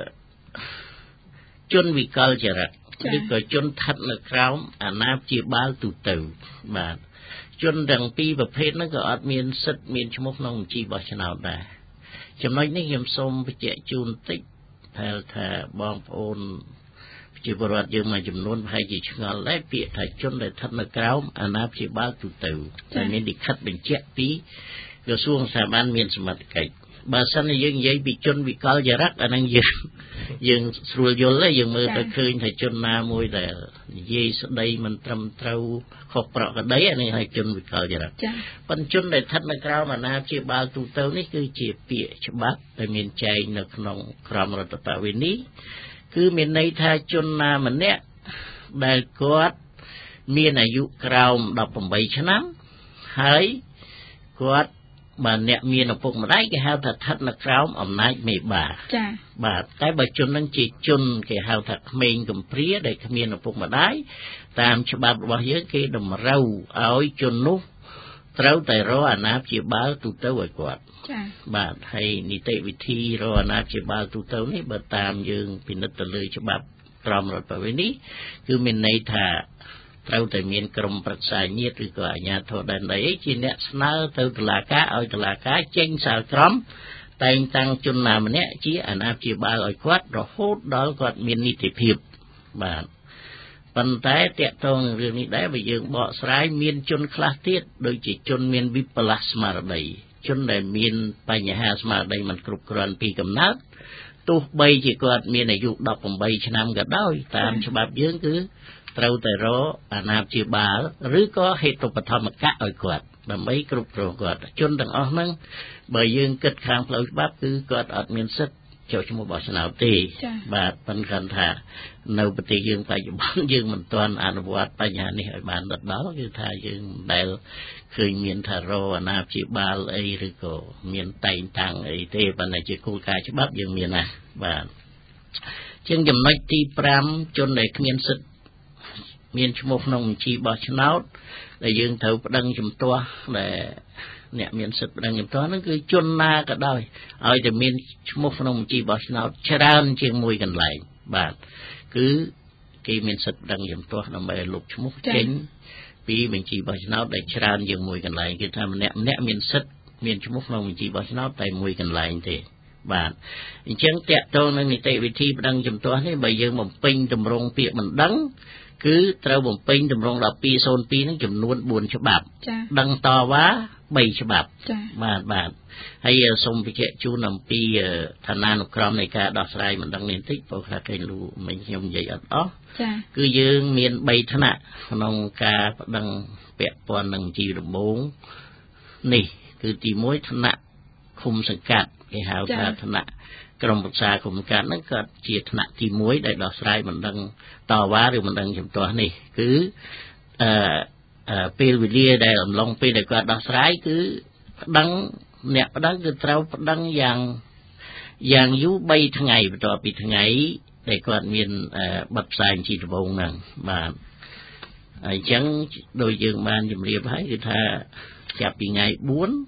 ជនវិកលចរិតឬក៏ជនស្ថិតនៅក្រោមអាណាព្យាបាលទូទៅបាទជនទាំងពីរប្រភេទហ្នឹងក៏អត់មានសិទ្ធិមានឈ្មោះក្នុងបញ្ជីបោះឆ្នោតដែរចំណុចនេះខ្ញុំសូមបញ្ជាក់ជូនបន្តិចថាថាបងប្អូនជាពលរដ្ឋយើងមួយចំនួនប្រហែលជាឆ្ងល់ដែរពាក្យថាជនដែលស្ថិតនៅក្រោមអាណាព្យាបាលទូទៅតែមានលិខិតបញ្ជាក់ពីក្រសួងសាធារណមានសមត្ថកិច្ចបើសិនជាយើងនិយាយពីជនវិកលចរិតអាហ្នឹងយើងយើងស្រួលយល់ទេយើងមើលទៅឃើញថាជនណាមួយដែលនិយាយស្ដីមិនត្រឹមត្រូវខុសប្រក្រតីអានេះហើយជនវិកលចរិតប៉ុន្តែជនដែលស្ថិតនៅក្រោមអាណាព្យាបាលទូទៅនេះគឺជាពាក្យច្បាប់ដែលមានចែងនៅក្នុងក្រមរដ្ឋប្បវេណីគឺមានន័យថាជនណាម្នាក់ដែលគាត់មានអាយុក្រោមដប់ប្រាំបីឆ្នាំហើយគាត់បើអ្នកមានឪពុកម្ដាយគេហៅថាស្ថិតនៅក្រោមអំណាចមេបាចា៎បាទតែបើជននឹងជាជនគេហៅថាក្មេងកំព្រាដែលគ្មានឪពុកម្ដាយតាមច្បាប់របស់យើងគេតម្រូវឲ្យជននោះត្រូវតែរកអាណាព្យាបាលទូទៅឲ្យគាត់ចា៎បាទហើយនីតិវិធីរកអាណាព្យាបាលទូទៅនេះបើតាមយើងពិនិត្យទៅលើច្បាប់ក្រមរដ្ឋប្បវេណីគឺមានន័យថាត្រូវតែមានក្រមប្រឹក្សាញាតិឬក៏អាជ្ញាធរដែនដីជាអ្នកស្នើទៅតុលាការឲ្យតុលាការចេញសាលក្រមតែងតាំងជនណាម្នាក់ជាអាណាព្យាបាលឲ្យគាត់រហូតដល់គាត់មាននីតិភាពបាទប៉ុន្តែតកតងនឹងរឿងនេះដែរបើយើងបកស្រាយមានជនខ្លះទៀតដូចជាជនមានវិបលាសស្មារតីជនដែលមានបញ្ហាស្មារតីមិនគ្រប់គ្រាន់ពីកំណើតទោះបីជាគាត់មានអាយុដប់ប្រាំបីឆ្នាំក៏ដោយតាមច្បាប់យើងគឺត្រូវតែរកអាណាព្យាបាលឬក៏ហេតុបឋមកៈឲ្យគាត់ដើម្បីគ្រប់គ្រងគាត់ជនទាំងអស់ហ្នឹងបើយើងគិតខាងផ្លូវច្បាប់គឺគាត់អត់មានសិទ្ធិចុះឈ្មោះបោះឆ្នោតទេបាទប៉ុន្តែគាត់ថានៅប្រទេសយើងបច្ចុប្បន្នយើងមិនទាន់អនុវត្តបញ្ហានេះឲ្យបានដិតដល់គឺថាយើងមិនដែលឃើញមានថារកអាណាព្យាបាលអីឬក៏មានតែងតាំងអីទេប៉ុន្តែជាគោលការណ៍ច្បាប់យើងមានណាបាទជាងចំណុចទីប្រាំជនដែលគ្មានសិទ្ធិមានឈ្មោះក្នុងបញ្ជីបោះឆ្នោតដែលយើងត្រូវប្តឹងជំទាស់ដែលអ្នកមានសិទ្ធិប្តឹងជំទាស់ហ្នឹងគឺជនណាក៏ដោយឲ្យតែមានឈ្មោះក្នុងបញ្ជីបោះឆ្នោតច្រើនជាងមួយកន្លែងបាទគឺគេមានសិទ្ធិប្តឹងជំទាស់ដើម្បីលុបឈ្មោះចេញពីបញ្ជីបោះឆ្នោតដែលច្រើនជាងមួយកន្លែងគឺថាម្នាក់ម្នាក់មានសិទ្ធិមានឈ្មោះក្នុងបញ្ជីបោះឆ្នោតតែមួយកន្លែងទេបាទអញ្ចឹងតកតងនឹងនីតិវិធីប្តឹងជំទាស់នេះបើយើងបំពេញតម្រងពាក្យមិនដឹងគឺត្រូវបំពេញតម្រងដល់ពីរศูนย์ពីរហ្នឹងចំនួនបួនច្បាប់ដឹងតវ៉ាបីច្បាប់បាទបាទហើយសូមបញ្ជាក់ជូនអំពីឋានានុក្រមនៃការដោះស្រាយមិនដឹងនេះបន្តិចព្រោះថាគេលូមិញខ្ញុំនិយាយអត់អស់គឺយើងមានបីឋានៈក្នុងការប្តឹងពាក់ព័ន្ធនឹងជីវដំបងនេះគឺទីមួយឋានៈឃុំសង្កាត់គេហៅថាឋានៈក្រុមប្រឹក្សាគុំកាត់ហ្នឹងក៏ជាថ្នាក់ទីមួយដែលដោះស្រាយមិនដឹងតវ៉ាឬមិនដឹងជំទាស់នេះគឺអឺពេលវេលាដែលអំឡុងពេលដែលគាត់ដោះស្រាយគឺប្តឹងអ្នកប្តឹងគឺត្រូវប្តឹងយ៉ាងយ៉ាងយូរបីថ្ងៃបន្ទាប់ពីថ្ងៃដែលគាត់មានប័ណ្ណផ្សាយជីដំបងហ្នឹងបាទអញ្ចឹងដោយយើងបានជម្រាបហើយគឺថាចាប់ពីថ្ងៃបួន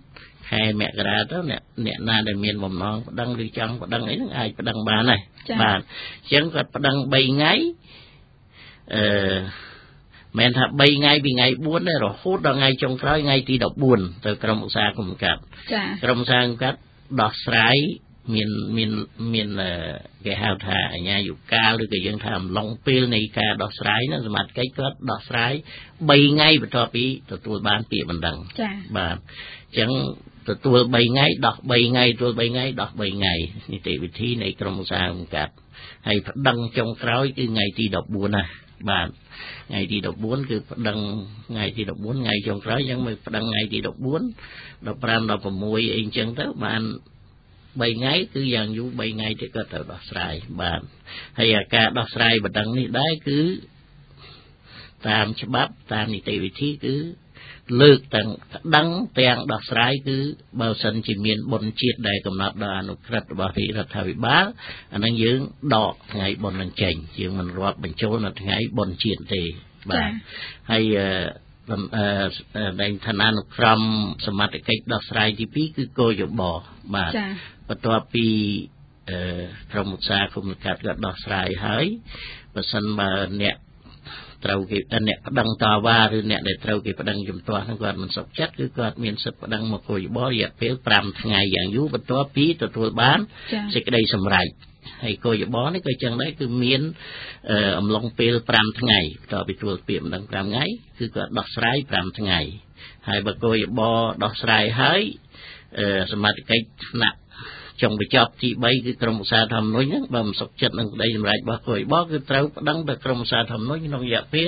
ខែមករាទៅអ្នកអ្នកណាដែលមានបំណងប្តឹងឬចង់ប្តឹងអីហ្នឹងអាចប្តឹងបានដែរបាទអញ្ចឹងគាត់ប្តឹង3ថ្ងៃអឺមិនថា3ថ្ងៃពីថ្ងៃ4ទេរហូតដល់ថ្ងៃចុងក្រោយថ្ងៃទី14ទៅក្រុមឧស្សាហកម្មកាត់ចាក្រុមឧស្សាហកម្មកាត់ដោះស្រាយមានមានមានគេហៅថាអញ្ញាយុកាលឬក៏យើងថាអំឡុងពេលនៃការដោះស្រាយហ្នឹងសមត្ថកិច្ចគាត់ដោះស្រាយ3ថ្ងៃបន្ទាប់ពីទទួលបានពាក្យបណ្ដឹងចាបាទអញ្ចឹងទទួល3ថ្ងៃដោះ3ថ្ងៃទទួល3ថ្ងៃដោះ3ថ្ងៃនីតិវិធីនៃក្រុមឧស្សាហកម្មកាត់ហើយប្តឹងចុងក្រោយគឺថ្ងៃទី14ណាបាទថ្ងៃទី14គឺប្តឹងថ្ងៃទី14ថ្ងៃចុងក្រោយអញ្ចឹងមកប្តឹងថ្ងៃទី14 15 16អីអញ្ចឹងទៅបាន3ថ្ងៃគឺយ៉ាងយូរ3ថ្ងៃទៀតក៏ទៅដោះស្រាយបាទហើយការដោះស្រាយបណ្ដឹងនេះដែរគឺតាមច្បាប់តាមនីតិវិធីគឺលើកទាំងប្តឹងទាំងដោះស្រាយគឺបើសិនជាមានបុណ្យជាតិដែលកំណត់ដោយអនុក្រឹត្យរបស់រដ្ឋាភិបាលអានឹងយើងដកថ្ងៃបុណ្យនឹងចេញយើងមិនរាប់បញ្ចូលនៅថ្ងៃបុណ្យជាតិទេបាទហើយในឋានានុក្រមសមត្ថកិច្ចដោះស្រាយទី2គឺគោយបបាទបន្ទាប់ពីក្រុមឧស្សាហកម្មកាត់ក៏ដោះស្រាយហើយបើសិនបើអ្នកត្រូវគេអ្នកប្តឹងតវ៉ាឬអ្នកដែលត្រូវគេប្តឹងជំទាស់ហ្នឹងគាត់មិនសុខចិត្តគឺគាត់មានសិទ្ធិប្តឹងមកគោយបរយៈពេល5ថ្ងៃយ៉ាងយូរបន្ទាប់ពីទទួលបានសេចក្តីសម្រេចហើយគោយបរនេះក៏ចឹងដែរគឺមានអំឡុងពេល5ថ្ងៃបន្ទាប់ពីទទួលពាក្យបណ្ដឹង5ថ្ងៃគឺគាត់ដោះស្រាយ5ថ្ងៃហើយបើគោយបរដោះស្រាយហើយសមត្ថកិច្ចថ្នាក់ចុងបញ្ចប់ទី3គឺក្រុមឧស្សាហធម្មនុញ្ញហ្នឹងបើមិនសុខចិត្តនឹងក្តីសម្រេចរបស់គោយបរគឺត្រូវប្តឹងទៅក្រុមឧស្សាហធម្មនុញ្ញក្នុងរយៈពេល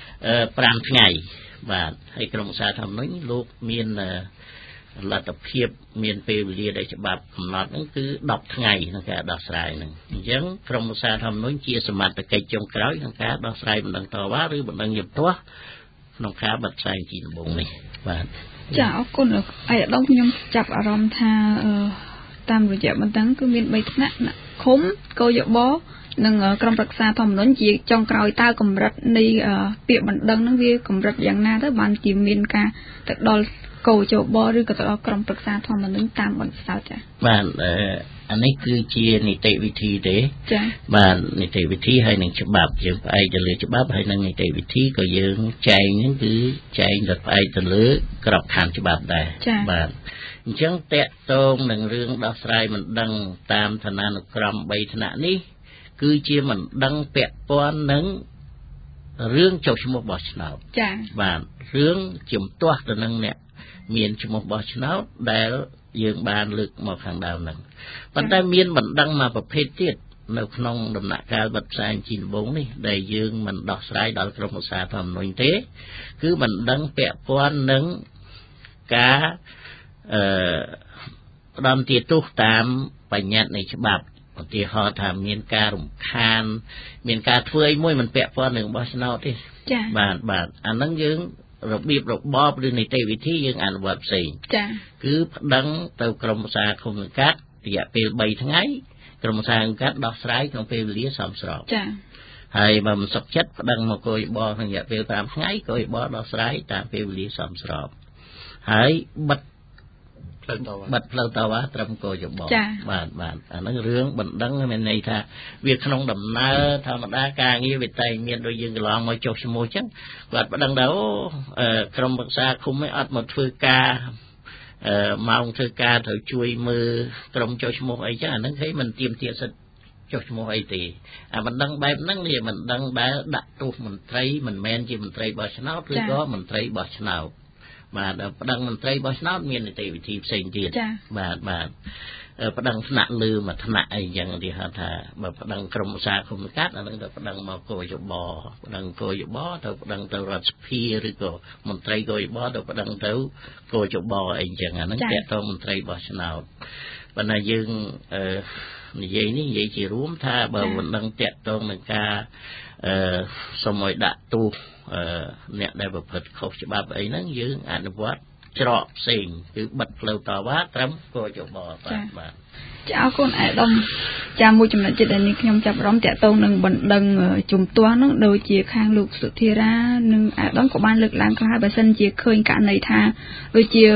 5ថ្ងៃបាទហើយក្រុមឧស្សាហធម្មនុញ្ញលោកមានលទ្ធភាពមានពេលវេលាដែលច្បាប់កំណត់ហ្នឹងគឺ10ថ្ងៃក្នុងការដោះស្រាយហ្នឹងអញ្ចឹងក្រុមឧស្សាហធម្មនុញ្ញជាសមត្ថកិច្ចចុងក្រោយក្នុងការដោះស្រាយបណ្ដឹងតវ៉ាឬបណ្ដឹងជំទាស់ក្នុងការបិទផ្សាយជាដំបូងនេះបាទចាអរគុណអាយដាមខ្ញុំចាប់អារម្មណ៍ថាតាមរយៈបណ្ដឹងគឺមាន3ថ្នាក់ឃុំគយបនិងក្រុមប្រឹក្សាធម្មនុញ្ញជាចុងក្រោយតើកម្រិតនៃពាក្យបណ្ដឹងហ្នឹងវាកម្រិតយ៉ាងណាទៅបានជាមានការទៅដល់គយបឬក៏ទៅដល់ក្រុមប្រឹក្សាធម្មនុញ្ញតាមបន្សោតចា៎បាទអានេះគឺជានីតិវិធីទេចា៎បាទនីតិវិធីហើយនឹងច្បាប់យើងផ្អែកទៅលើច្បាប់ហើយនឹងនីតិវិធីក៏យើងចែងហ្នឹងគឺចែងទៅផ្អែកទៅលើក្របខ័ណ្ឌច្បាប់ដែរបាទអញ្ចឹងតកតងនឹងរឿងដោះស្រាយមិនដឹងតាមឋានានុក្រម3ថ្នាក់នេះគឺជាមិនដឹងពាក់ព័ន្ធនឹងរឿងចុះឈ្មោះបោះឆ្នោតចា៎បាទរឿងជំទាស់ទៅនឹងអ្នកមានឈ្មោះបោះឆ្នោតដែលយើងបានលើកមកខាងដើមហ្នឹងប៉ុន្តែមានបណ្ដឹងមួយប្រភេទទៀតនៅក្នុងដំណាក់កាលបិទផ្សាយជាដំបូងនេះដែលយើងមិនដោះស្រាយដល់ក្រុមឧស្សាហធម្មនុញ្ញទេគឺបណ្ដឹងពាក់ព័ន្ធនឹងការអឺផ្ដំទាទោសតាមបញ្ញត្តិនៃច្បាប់ឧទាហរណ៍ថាមានការរំខានមានការធ្វើអីមួយមិនពាក់ព័ន្ធនឹងបោះឆ្នោតទេចា៎បាទបាទអាហ្នឹងយើងរបៀបរបបឬនីតិវិធីយើងអនុវត្តផ្សេងចា៎គឺប្តឹងទៅក្រុមឧស្សាហកម្មកាត់រយៈពេល3ថ្ងៃក្រុមឧស្សាហកម្មកាត់ដោះស្រាយក្នុងពេលវេលាសមស្របចា៎ហើយបើមិនសុខចិត្តប្តឹងមកគយបក្នុងរយៈពេល5ថ្ងៃគយបដោះស្រាយតាមពេលវេលាសមស្របហើយបិទបាត់ផ្លូវតវ៉ាត្រឹមគយបបាទបាទអាហ្នឹងរឿងបណ្ដឹងមានន័យថាវាក្នុងដំណើរធម្មតាការងារវាតែមានដូចយើងកន្លងមកចុះឈ្មោះអញ្ចឹងគាត់បណ្ដឹងថាអូក្រុមប្រឹក្សាឃុំឯងអត់មកធ្វើការម៉ោងធ្វើការត្រូវជួយមើលក្រុមចុះឈ្មោះអីចឹងអាហ្នឹងគេមិនទៀមទាត់សិទ្ធិចុះឈ្មោះអីទេអាបណ្ដឹងបែបហ្នឹងវាមិនដឹងដែលដាក់ទោសមន្ត្រីមិនមែនជាមន្ត្រីបោះឆ្នោតឬក៏មន្ត្រីបោះឆ្នោតបាទប្តឹងមន្ត្រីបោះឆ្នោតមាននីតិវិធីផ្សេងទៀតបាទបាទប្តឹងថ្នាក់លើមួយថ្នាក់អីចឹងគេហៅថាបើប្តឹងក្រុមឧស្សាហកម្មកាត់អានឹងទៅប្តឹងមកគយបប្តឹងគយបទៅប្តឹងទៅរដ្ឋសភាឬក៏មន្ត្រីគយបទៅប្តឹងទៅគយបអីចឹងអានឹងតកតមន្ត្រីបោះឆ្នោតប៉ុន្តែយើងនិយាយនេះនិយាយជារួមថាបើមិនដឹងតកតងនឹងការអឺសូមឲ្យដាក់ទោសអ្នកដែលប្រព្រឹត្តខុសច្បាប់អីហ្នឹងយើងអនុវត្តច្រកផ្សេងគឺបិទផ្លូវតវ៉ាត្រឹមគយបបាទបាទចាអរគុណអាយដាមចាមួយចំណុចចិត្តដែលនេះខ្ញុំចាប់អារម្មណ៍តាក់ទងនឹងបណ្ដឹងជំទាស់ហ្នឹងដូចជាខាងលោកសុធារានិងអាយដាមក៏បានលើកឡើងខ្លះបើសិនជាឃើញករណីថាដូចជា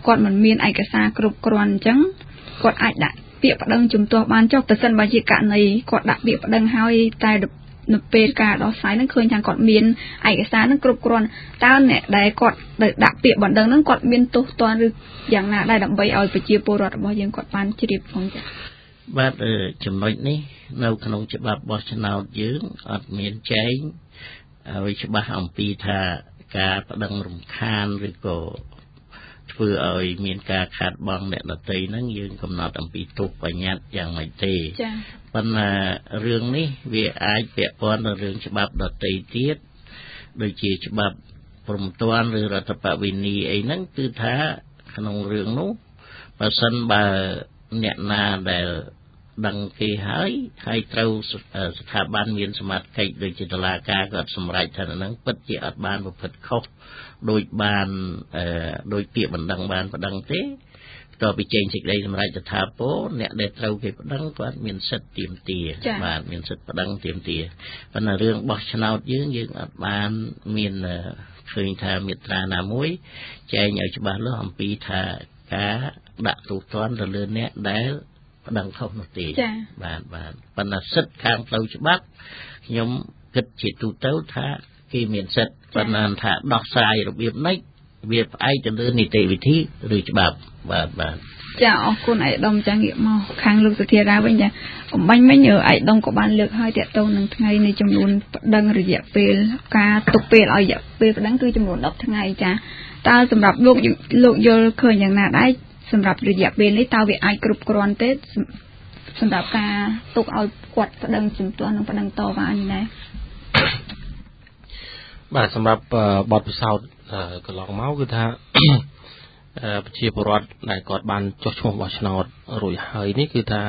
គាត់មិនមានឯកសារគ្រប់គ្រាន់អញ្ចឹងគាត់អាចដាក់ពាក្យប្តឹងជំទាស់បានចុះប្រសិនបើជាករណីគាត់ដាក់ពាក្យប្តឹងហើយតែនៅពេលការដោះស្រាយហ្នឹងឃើញថាគាត់មានឯកសារហ្នឹងគ្រប់គ្រាន់តើអ្នកដែលគាត់ទៅដាក់ពាក្យបណ្ដឹងហ្នឹងគាត់មានទោសទណ្ឌឬយ៉ាងណាដែរដើម្បីឲ្យប្រជាពលរដ្ឋរបស់យើងគាត់បានជ្រាបផងចា៎បាទចំណុចនេះនៅក្នុងច្បាប់បោះឆ្នោតយើងអត់មានចែងឲ្យច្បាស់អំពីថាការប្តឹងរំខានឬក៏ធ្វើឲ្យមានការខាតបង់អ្នកដទៃហ្នឹងយើងកំណត់អំពីទោសបញ្ញត្តិយ៉ាងម៉េចទេចា៎ប៉ុន្តែរឿងនេះវាអាចពាក់ព័ន្ធនឹងរឿងច្បាប់ដទៃទៀតដូចជាច្បាប់ព្រំទាន់ឬរដ្ឋបវេនីអីហ្នឹងគឺថាក្នុងរឿងនោះបើសិនបើអ្នកណាដែលដឹងគេហើយហើយត្រូវស្ថាប័នមានសមត្ថកិច្ចដូចជាតុលាការគាត់សម្រេចថាហ្នឹងពិតជាអត់បានប្រព្រឹត្តខុសដោយបានដោយពាក្យបណ្ដឹងបានបណ្ដឹងទេតទៅពីចេញសេចក្តីសម្រេចថាពោអ្នកដែលត្រូវគេបណ្ដឹងគាត់មានសិទ្ធិទាមទារបាទមានសិទ្ធិបណ្ដឹងទាមទារប៉ុន្តែរឿងបោះឆ្នោតយើងយើងអត់បានមានឃើញថាមាត្រាណាមួយចែងឲ្យច្បាស់លាស់អំពីថាការដាក់ទោសទណ្ឌទៅលើអ្នកដែលប្តឹងខុសនោះទេបាទបាទប៉ុន្តែសិទ្ធិខាងផ្លូវច្បាប់ខ្ញុំគិតជាទូទៅថាគេមានសិទ្ធិប៉ុន្តែថាដោះស្រាយរបៀបនេះវាផ្អែកទៅលើនីតិវិធីឬច្បាប់បាទបាទចាអរគុណឯកឧត្តមចាងាកមកខាងលោកសុធារាវិញចាអំបញ្ញមិញឯកឧត្តមក៏បានលើកឲ្យតកតងនឹងថ្ងៃនៃចំនួនប្តឹងរយៈពេលការទុកពេលឲ្យរយៈពេលប្តឹងគឺចំនួនដប់ថ្ងៃចាតើសម្រាប់លោកលោកយល់ឃើញយ៉ាងណាដែរសម្រាប់រយៈពេលនេះតើវាអាចគ្រប់គ្រាន់ទេសម្រាប់ការទុកឲ្យគាត់ប្តឹងជំទាស់និងប្តឹងតវ៉ានេះដែរបាទសម្រាប់បទពិសោធន៍កន្លងមកគឺថាប្រជាពលរដ្ឋដែលគាត់បានចុះឈ្មោះបោះឆ្នោតរួចហើយនេះគឺថា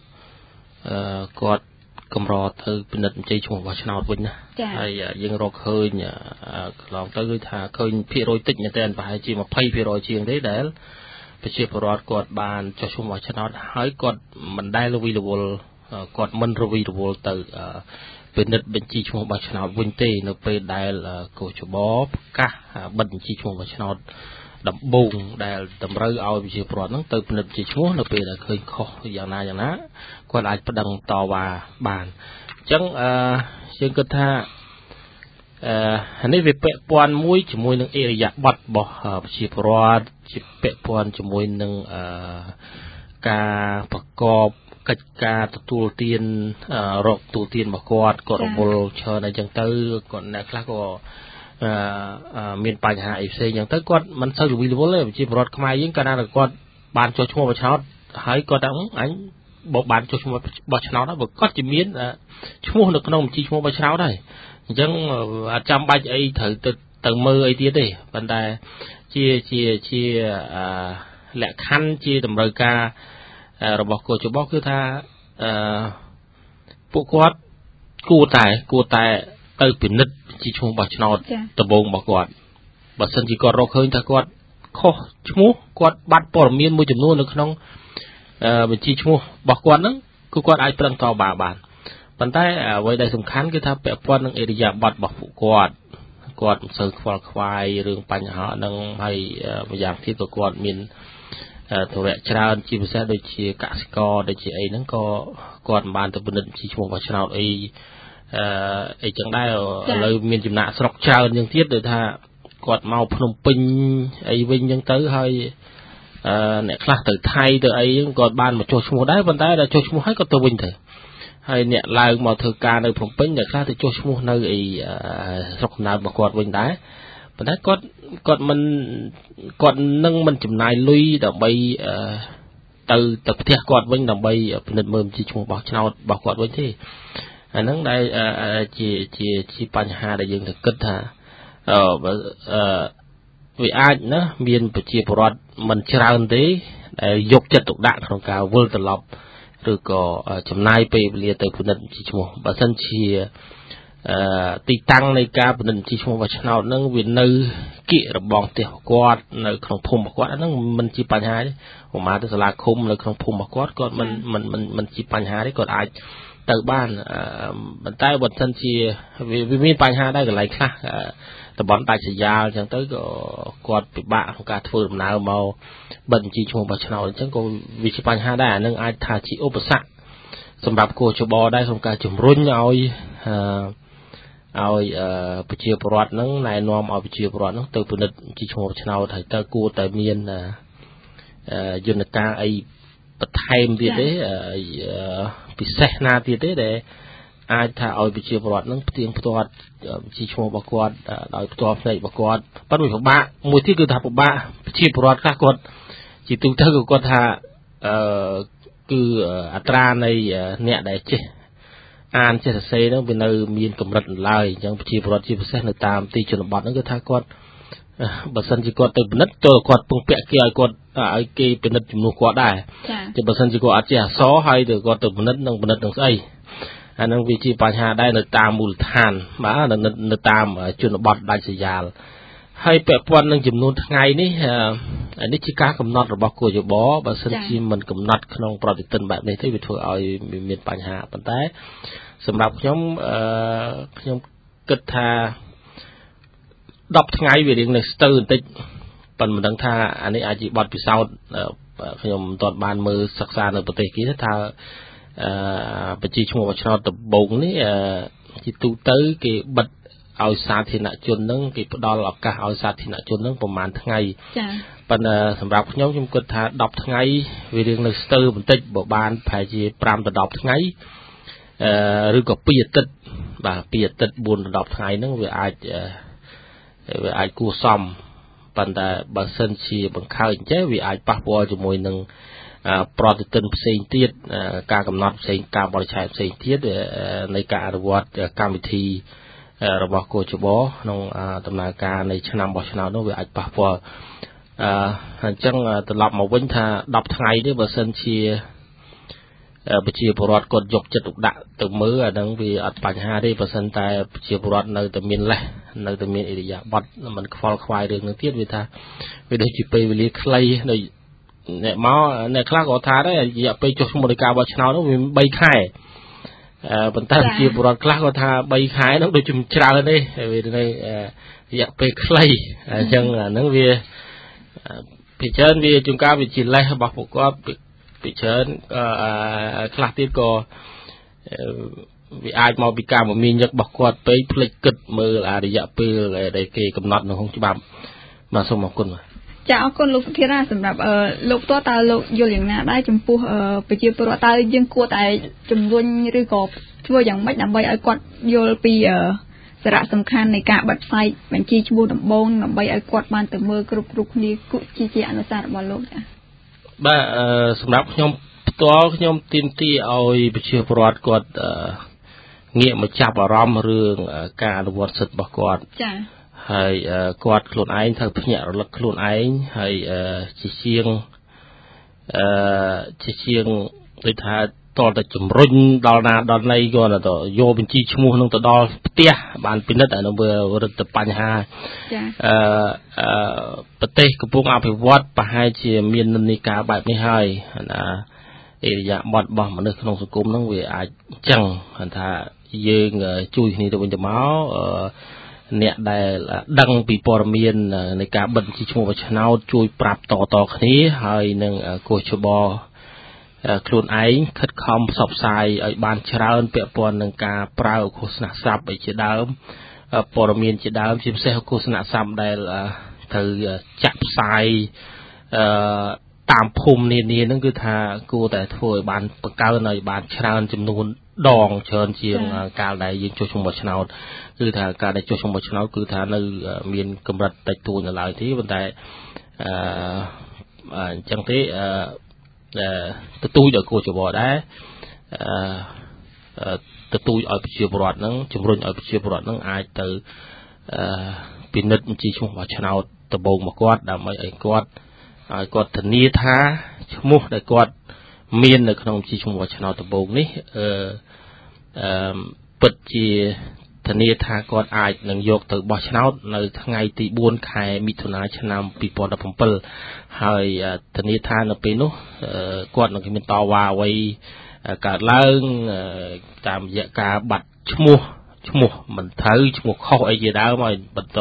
គាត់កម្រទៅពិនិត្យបញ្ជីឈ្មោះបោះឆ្នោតវិញណាហើយយើងរកឃើញកន្លងទៅគឺថាឃើញភាគរយតិចមែនទែនប្រហែលជា ยี่สิบភាគរយ ជាងទេដែលប្រជាពលរដ្ឋគាត់បានចុះឈ្មោះបោះឆ្នោតហើយគាត់មិនដែលរវីរវល់គាត់មិនរវីរវល់ទៅពិនិត្យបញ្ជីឈ្មោះបោះឆ្នោតវិញទេនៅពេលដែលកោជបប្រកាសបិទបញ្ជីឈ្មោះបោះឆ្នោតដំបូងដែលតម្រូវឲ្យប្រជាពលរដ្ឋហ្នឹងទៅពិនិត្យបញ្ជីឈ្មោះនៅពេលដែលឃើញខុសយ៉ាងណាយ៉ាងណាគាត់អាចប្តឹងតវ៉ាបានអញ្ចឹងអឺយើងគិតថាអឺនេះវាពាក់ព័ន្ធមួយជាមួយនឹងអេរយាប័តរបស់ប្រជាពលរដ្ឋជាពាក់ព័ន្ធជាមួយនឹងអឺការប្រកបកិច្ចការទទួលទានរកទទួលទានរបស់គាត់គាត់រវល់ច្រើនអីចឹងទៅគាត់អ្នកខ្លះក៏អឺមានបញ្ហាអីផ្សេងចឹងទៅគាត់មិនសូវរវីរវល់ទេប្រជាពលរដ្ឋខ្មែរយើងកាលណាគាត់បានចុះឈ្មោះបោះឆ្នោតហើយគាត់ថាអញបើបានចុះឈ្មោះបោះឆ្នោតហើយបើគាត់ជាមានឈ្មោះនៅក្នុងបញ្ជីឈ្មោះបោះឆ្នោតហើយអញ្ចឹងអត់ចាំបាច់អីត្រូវទៅទៅមើលអីទៀតទេប៉ុន្តែជាជាជាអឺលក្ខខណ្ឌជាតម្រូវការរបស់កោជបគឺថាអឺពួកគាត់គួរតែគួរតែទៅពិនិត្យជាឈ្មោះបោះឆ្នោតដំបូងរបស់គាត់បើសិនជាគាត់រកឃើញថាគាត់ខុសឈ្មោះគាត់បាត់ព័ត៌មានមួយចំនួននៅក្នុងបញ្ជីឈ្មោះរបស់គាត់ហ្នឹងគឺគាត់អាចប្រឹងតវ៉ាបានប៉ុន្តែអ្វីដែលសំខាន់គឺថាពាក់ព័ន្ធនឹងអេរយាប័តរបស់ពួកគាត់គាត់មិនសូវខ្វល់ខ្វាយរឿងបញ្ហាហ្នឹងហើយម្យ៉ាងទៀតក៏គាត់មានធរៈច្រើនជាពិសេសដូចជាកសិករដូចជាអីហ្នឹងក៏គាត់មិនបានទៅពិនិត្យបញ្ជីឈ្មោះបោះឆ្នោតអីអឺអីចឹងដែរឥឡូវមានចំណាក់ស្រុកច្រើនយ៉ាងទៀតដូចថាគាត់មកភ្នំពេញអីវិញចឹងទៅហើយអឺអ្នកខ្លះទៅថៃទៅអីចឹងគាត់បានមកចុះឈ្មោះដែរប៉ុន្តែដល់ចុះឈ្មោះហើយគាត់ទៅវិញទៅហើយអ្នកឡើងមកធ្វើការនៅភ្នំពេញអ្នកខ្លះទៅចុះឈ្មោះនៅអីស្រុកកំណើតរបស់គាត់វិញដែរប៉ុន្តែគាត់គាត់មិនគាត់នឹងមិនចំណាយលុយដើម្បីទៅទៅផ្ទះគាត់វិញដើម្បីពិនិត្យមើលបញ្ជីឈ្មោះបោះឆ្នោតរបស់គាត់វិញទេអាហ្នឹងដែលជាជាជាបញ្ហាដែលយើងត្រូវគិតថាអឺវាអាចណាមានប្រជាពលរដ្ឋមិនច្រើនទេដែលយកចិត្តទុកដាក់ក្នុងការវិលត្រឡប់ឬក៏ចំណាយពេលវេលាទៅពិនិត្យបញ្ជីឈ្មោះបើសិនជាអឺទីតាំងនៃការពិនិត្យបញ្ជីឈ្មោះបោះឆ្នោតហ្នឹងវានៅគៀករបងផ្ទះគាត់នៅក្នុងភូមិរបស់គាត់ហ្នឹងមិនជាបញ្ហាទេឧមាទៅសាលាឃុំនៅក្នុងភូមិរបស់គាត់គាត់មិនមិនមិនជាបញ្ហាទេគាត់អាចទៅបានប៉ុន្តែបើសិនជាវាមានបញ្ហាដែរកន្លែងខ្លះតំបន់ដាច់ស្រយាលអញ្ចឹងទៅក៏គាត់ពិបាកក្នុងការធ្វើដំណើរមកបិទបញ្ជីឈ្មោះបោះឆ្នោតអញ្ចឹងក៏វាជាបញ្ហាដែរអានឹងអាចថាជាឧបសគ្គសម្រាប់គូចបដែរក្នុងការជំរុញឲ្យឲ្យប្រជាពលរដ្ឋហ្នឹងណែនាំឲ្យប្រជាពលរដ្ឋហ្នឹងទៅពិនិត្យជីឈ្មោះឆ្នោតហើយតើគួរតែមានយន្តការអីបន្ថែមទៀតទេពិសេសណាទៀតទេដែលអាចថាឲ្យប្រជាពលរដ្ឋហ្នឹងផ្ទៀងផ្ទាត់ជីឈ្មោះរបស់គាត់ដោយផ្ទាល់ផ្នែករបស់គាត់ប៉ុន្តែពិបាកមួយទៀតគឺថាពិបាកប្រជាពលរដ្ឋខ្លះគាត់ជាទូទៅក៏គាត់ថាអឺគឺអត្រានៃអ្នកដែលចេះអានចេះសរសេរហ្នឹងវានៅមានកម្រិតឡើយអញ្ចឹងប្រជាពលរដ្ឋជាពិសេសនៅតាមទីជនបទហ្នឹងគឺថាគាត់បើសិនជាគាត់ទៅពិនិត្យទៅគាត់ពឹងពាក់គេឲ្យគាត់ឲ្យគេពិនិត្យជំនួសគាត់ដែរតែបើសិនជាគាត់អត់ចេះអក្សរហើយទៅគាត់ទៅពិនិត្យនឹងពិនិត្យនឹងស្អីអាហ្នឹងវាជាបញ្ហាដែរនៅតាមមូលដ្ឋានបាទនៅនៅតាមជនបទដាច់ស្រយាលហើយពាក់ព័ន្ធនឹងចំនួនថ្ងៃនេះនេះជាការកំណត់របស់គូចបបើសិនជាមិនកំណត់ក្នុងប្រតិទិនបែបនេះទេវាធ្វើឲ្យមានបញ្ហាប៉ុន្តែសម្រាប់ខ្ញុំអឺខ្ញុំគិតថាដប់ថ្ងៃវារៀងនៅស្ទើរបន្តិចប៉ុន្តែមិនដឹងថាអានេះអាចជាបទពិសោធន៍ខ្ញុំមិនទាន់បានមើលសិក្សានៅប្រទេសគេថាអឺបញ្ជីឈ្មោះឆ្នោតដំបូងនេះជាទូទៅគេបិទឲ្យសាធារណជននឹងគេផ្ដល់ឱកាសឲ្យសាធារណជននឹងប្រហែលថ្ងៃចា៎ប៉ុន្តែសម្រាប់ខ្ញុំខ្ញុំគិតថាដប់ថ្ងៃវារៀងនៅស្ទើរបន្តិចបើបានប្រហែលជាប្រាំទៅដប់ថ្ងៃអឺឬក៏ពីរអាទិត្យបាទពីរអាទិត្យបួនទៅដប់ថ្ងៃហ្នឹងវាអាចវាអាចគួរសមប៉ុន្តែបើសិនជាបង្ខើចអញ្ចឹងវាអាចប៉ះពាល់ជាមួយនឹងប្រតិទិនផ្សេងទៀតការកំណត់ផ្សេងការបរិច្ឆេទផ្សេងទៀតនៃការអនុវត្តកម្មវិធីរបស់គូចបក្នុងដំណើរការនៃឆ្នាំបោះឆ្នោតនោះវាអាចប៉ះពាល់អឺអញ្ចឹងត្រឡប់មកវិញថាដប់ថ្ងៃនេះបើសិនជាប្រជាពលរដ្ឋគាត់យកចិត្តទុកដាក់ទៅមើលអាហ្នឹងវាអត់បញ្ហាទេបើសិនតែប្រជាពលរដ្ឋនៅតែមានលេសនៅតែមានអិរិយាបថមិនខ្វល់ខ្វាយរឿងនឹងទៀតវាថាវាដូចជាពេលវេលាខ្លីដូចអ្នកមកអ្នកខ្លះក៏ថាដែររយៈពេលចុះឈ្មោះនៃការបោះឆ្នោតនោះវាបីខែអឺប៉ុន្តែប្រជាពលរដ្ឋខ្លះក៏ថាបីខែនោះដូចជាច្រើនទេវានៅរយៈពេលខ្លីអញ្ចឹងអាហ្នឹងវាពីច្រើនវាជួនកាលវាជាលេសរបស់ពួកគាត់ពីច្រើនខ្លះទៀតក៏វាអាចមកពីការមមាញឹករបស់គាត់ពេកភ្លេចគិតមើលអារយៈពេលដែលគេកំណត់នៅក្នុងច្បាប់បាទសូមអរគុណចាអរគុណលោកសុធារាសម្រាប់លោកតើតើលោកយល់យ៉ាងណាដែរចំពោះប្រជាពលរដ្ឋតើយើងគួរតែជំរុញឬក៏ធ្វើយ៉ាងម៉េចដើម្បីឲ្យគាត់យល់ពីសារៈសំខាន់នៃការបិទផ្សាយបញ្ជីឈ្មោះដំបូងដើម្បីឲ្យគាត់បានទៅមើលគ្រប់គ្រប់គ្នាជាជាអនុសាសន៍របស់លោកចាបាទសម្រាប់ខ្ញុំផ្ទាល់ខ្ញុំទាមទារឲ្យប្រជាពលរដ្ឋគាត់ងាកមកចាប់អារម្មណ៍រឿងការអនុវត្តសិទ្ធិរបស់គាត់ចា៎ហើយគាត់ខ្លួនឯងត្រូវភ្ញាក់រលឹកខ្លួនឯងហើយជាជាងអឺជាជាងដូចថាតតែជំរុញដល់ណាដល់ណីគាត់ទៅយកបញ្ជីឈ្មោះនឹងទៅដល់ផ្ទះបានពិនិត្យអានោះវារឹតតែបញ្ហាចាអឺអឺប្រទេសកំពុងអភិវឌ្ឍប្រហែលជាមាននិន្នាការបែបនេះហើយណាអិរិយាបថរបស់មនុស្សក្នុងសង្គមហ្នឹងវាអាចអញ្ចឹងថាយើងជួយគ្នាទៅវិញទៅមកអឺអ្នកដែលដឹងពីព័ត៌មាននៃការបិទបញ្ជីឈ្មោះបោះឆ្នោតជួយប្រាប់តតគ្នាហើយនឹងគូចបខ្លួនឯងខិតខំផ្សព្វផ្សាយឲ្យបានច្រើនពាក់ព័ន្ធនឹងការប្រើឃោសនាស័ព្ទឲ្យជាដើមព័ត៌មានជាដើមជាពិសេសឃោសនាស័ព្ទដែលត្រូវចាក់ផ្សាយអឺតាមភូមិនានាហ្នឹងគឺថាគួរតែធ្វើឲ្យបានបង្កើនឲ្យបានច្រើនចំនួនដងច្រើនជាងកាលដែលយើងចុះឈ្មោះឆ្នោតគឺថាការដែលចុះឈ្មោះឆ្នោតគឺថានៅមានកម្រិតតិចតួចនៅឡើយទេប៉ុន្តែអឺអញ្ចឹងទេអឺទទូចដល់គូចបដែរអឺទទូចឲ្យប្រជាពលរដ្ឋហ្នឹងជំរុញឲ្យប្រជាពលរដ្ឋហ្នឹងអាចទៅអឺពិនិត្យបញ្ជីឈ្មោះរបស់ឆ្នោតដំបូងមកគាត់ដើម្បីឲ្យគាត់ឲ្យគាត់ធានាថាឈ្មោះដែលគាត់មាននៅក្នុងបញ្ជីឈ្មោះរបស់ឆ្នោតដំបូងនេះអឺអឺពិតជាធានាថាគាត់អាចនឹងយកទៅបោះឆ្នោតនៅថ្ងៃទីបួនខែមិថុនាឆ្នាំពីរពាន់ដប់ប្រាំbảyហើយធានាថានៅពេលនោះគាត់នឹងមានតវ៉ាអ្វីកើតឡើងតាមរយៈការបាត់ឈ្មោះឈ្មោះមិនត្រូវឈ្មោះខុសអីជាដើមឲ្យបន្ត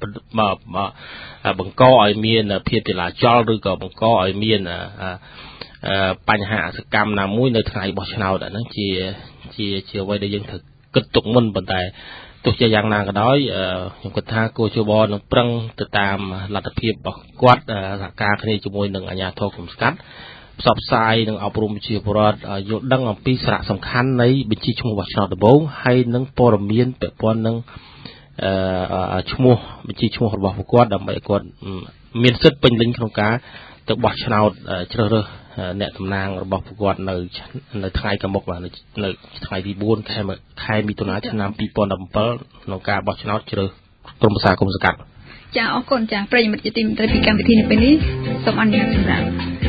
បង្កឲ្យមានភាពចលាចលឬក៏បង្កឲ្យមានបញ្ហាសកម្មណាមួយនៅថ្ងៃបោះឆ្នោតអាហ្នឹងជាជាជាអ្វីដែលយើងត្រូវគិតទុកមុនប៉ុន្តែទោះជាយ៉ាងណាក៏ដោយខ្ញុំគិតថាគូជបនឹងប្រឹងទៅតាមលទ្ធភាពរបស់គាត់សហការគ្នាជាមួយនឹងអាជ្ញាធរគុំស្កាត់ផ្សព្វផ្សាយនិងអប់រំប្រជាពលរដ្ឋយល់ដឹងអំពីសារៈសំខាន់នៃបញ្ជីឈ្មោះបោះឆ្នោតដំបូងហើយនឹងព័ត៌មានពាក់ព័ន្ធនឹងឈ្មោះបញ្ជីឈ្មោះរបស់ពួកគាត់ដើម្បីឲ្យគាត់មានសិទ្ធិពេញលេញក្នុងការទៅបោះឆ្នោតជ្រើសរើសអ្នកតំណាងរបស់ពួកគាត់នៅនៅថ្ងៃខាងមុខបាទនៅថ្ងៃទីបួនខែខែមិថុនាឆ្នាំពីរពាន់ដប់ប្រាំក្នុងការបោះឆ្នោតជ្រើសក្រុមប្រឹក្សាគុំសង្កាត់ចាអរគុណចាប្រិយមិត្តជាទីមេត្រីពីកម្មវិធីនៅពេលនេះសូមអនុញ្ញាតសម្រាប់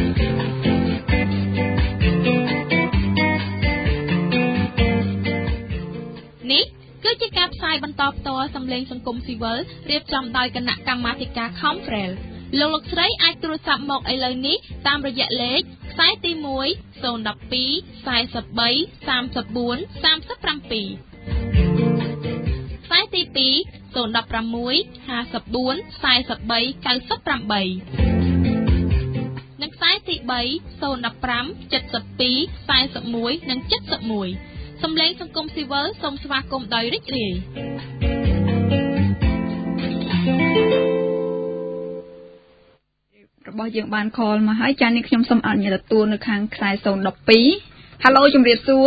នេះគឺជាការផ្សាយបន្តផ្ទាល់សម្លេងសង្គមស៊ីវិលរៀបចំដោយគណៈកម្មាធិការ Conferel លោកលោកស្រីអាចទូរស័ព្ទមកឥឡូវនេះតាមរយៈលេខខ្សែទី1 012 43 34 37ខ្សែទី2 016 54 43 98និងខ្សែទី3 015 72 41និង71សំឡេងសង្គមស៊ីវិលសូមស្វាគមន៍ដោយរីករាយរបស់យើងបានខលមកហើយចានេះខ្ញុំសូមអនុញ្ញាតទទួលនៅខាងខ្សែศูนย์ một hai ហាឡូជំរាបសួរ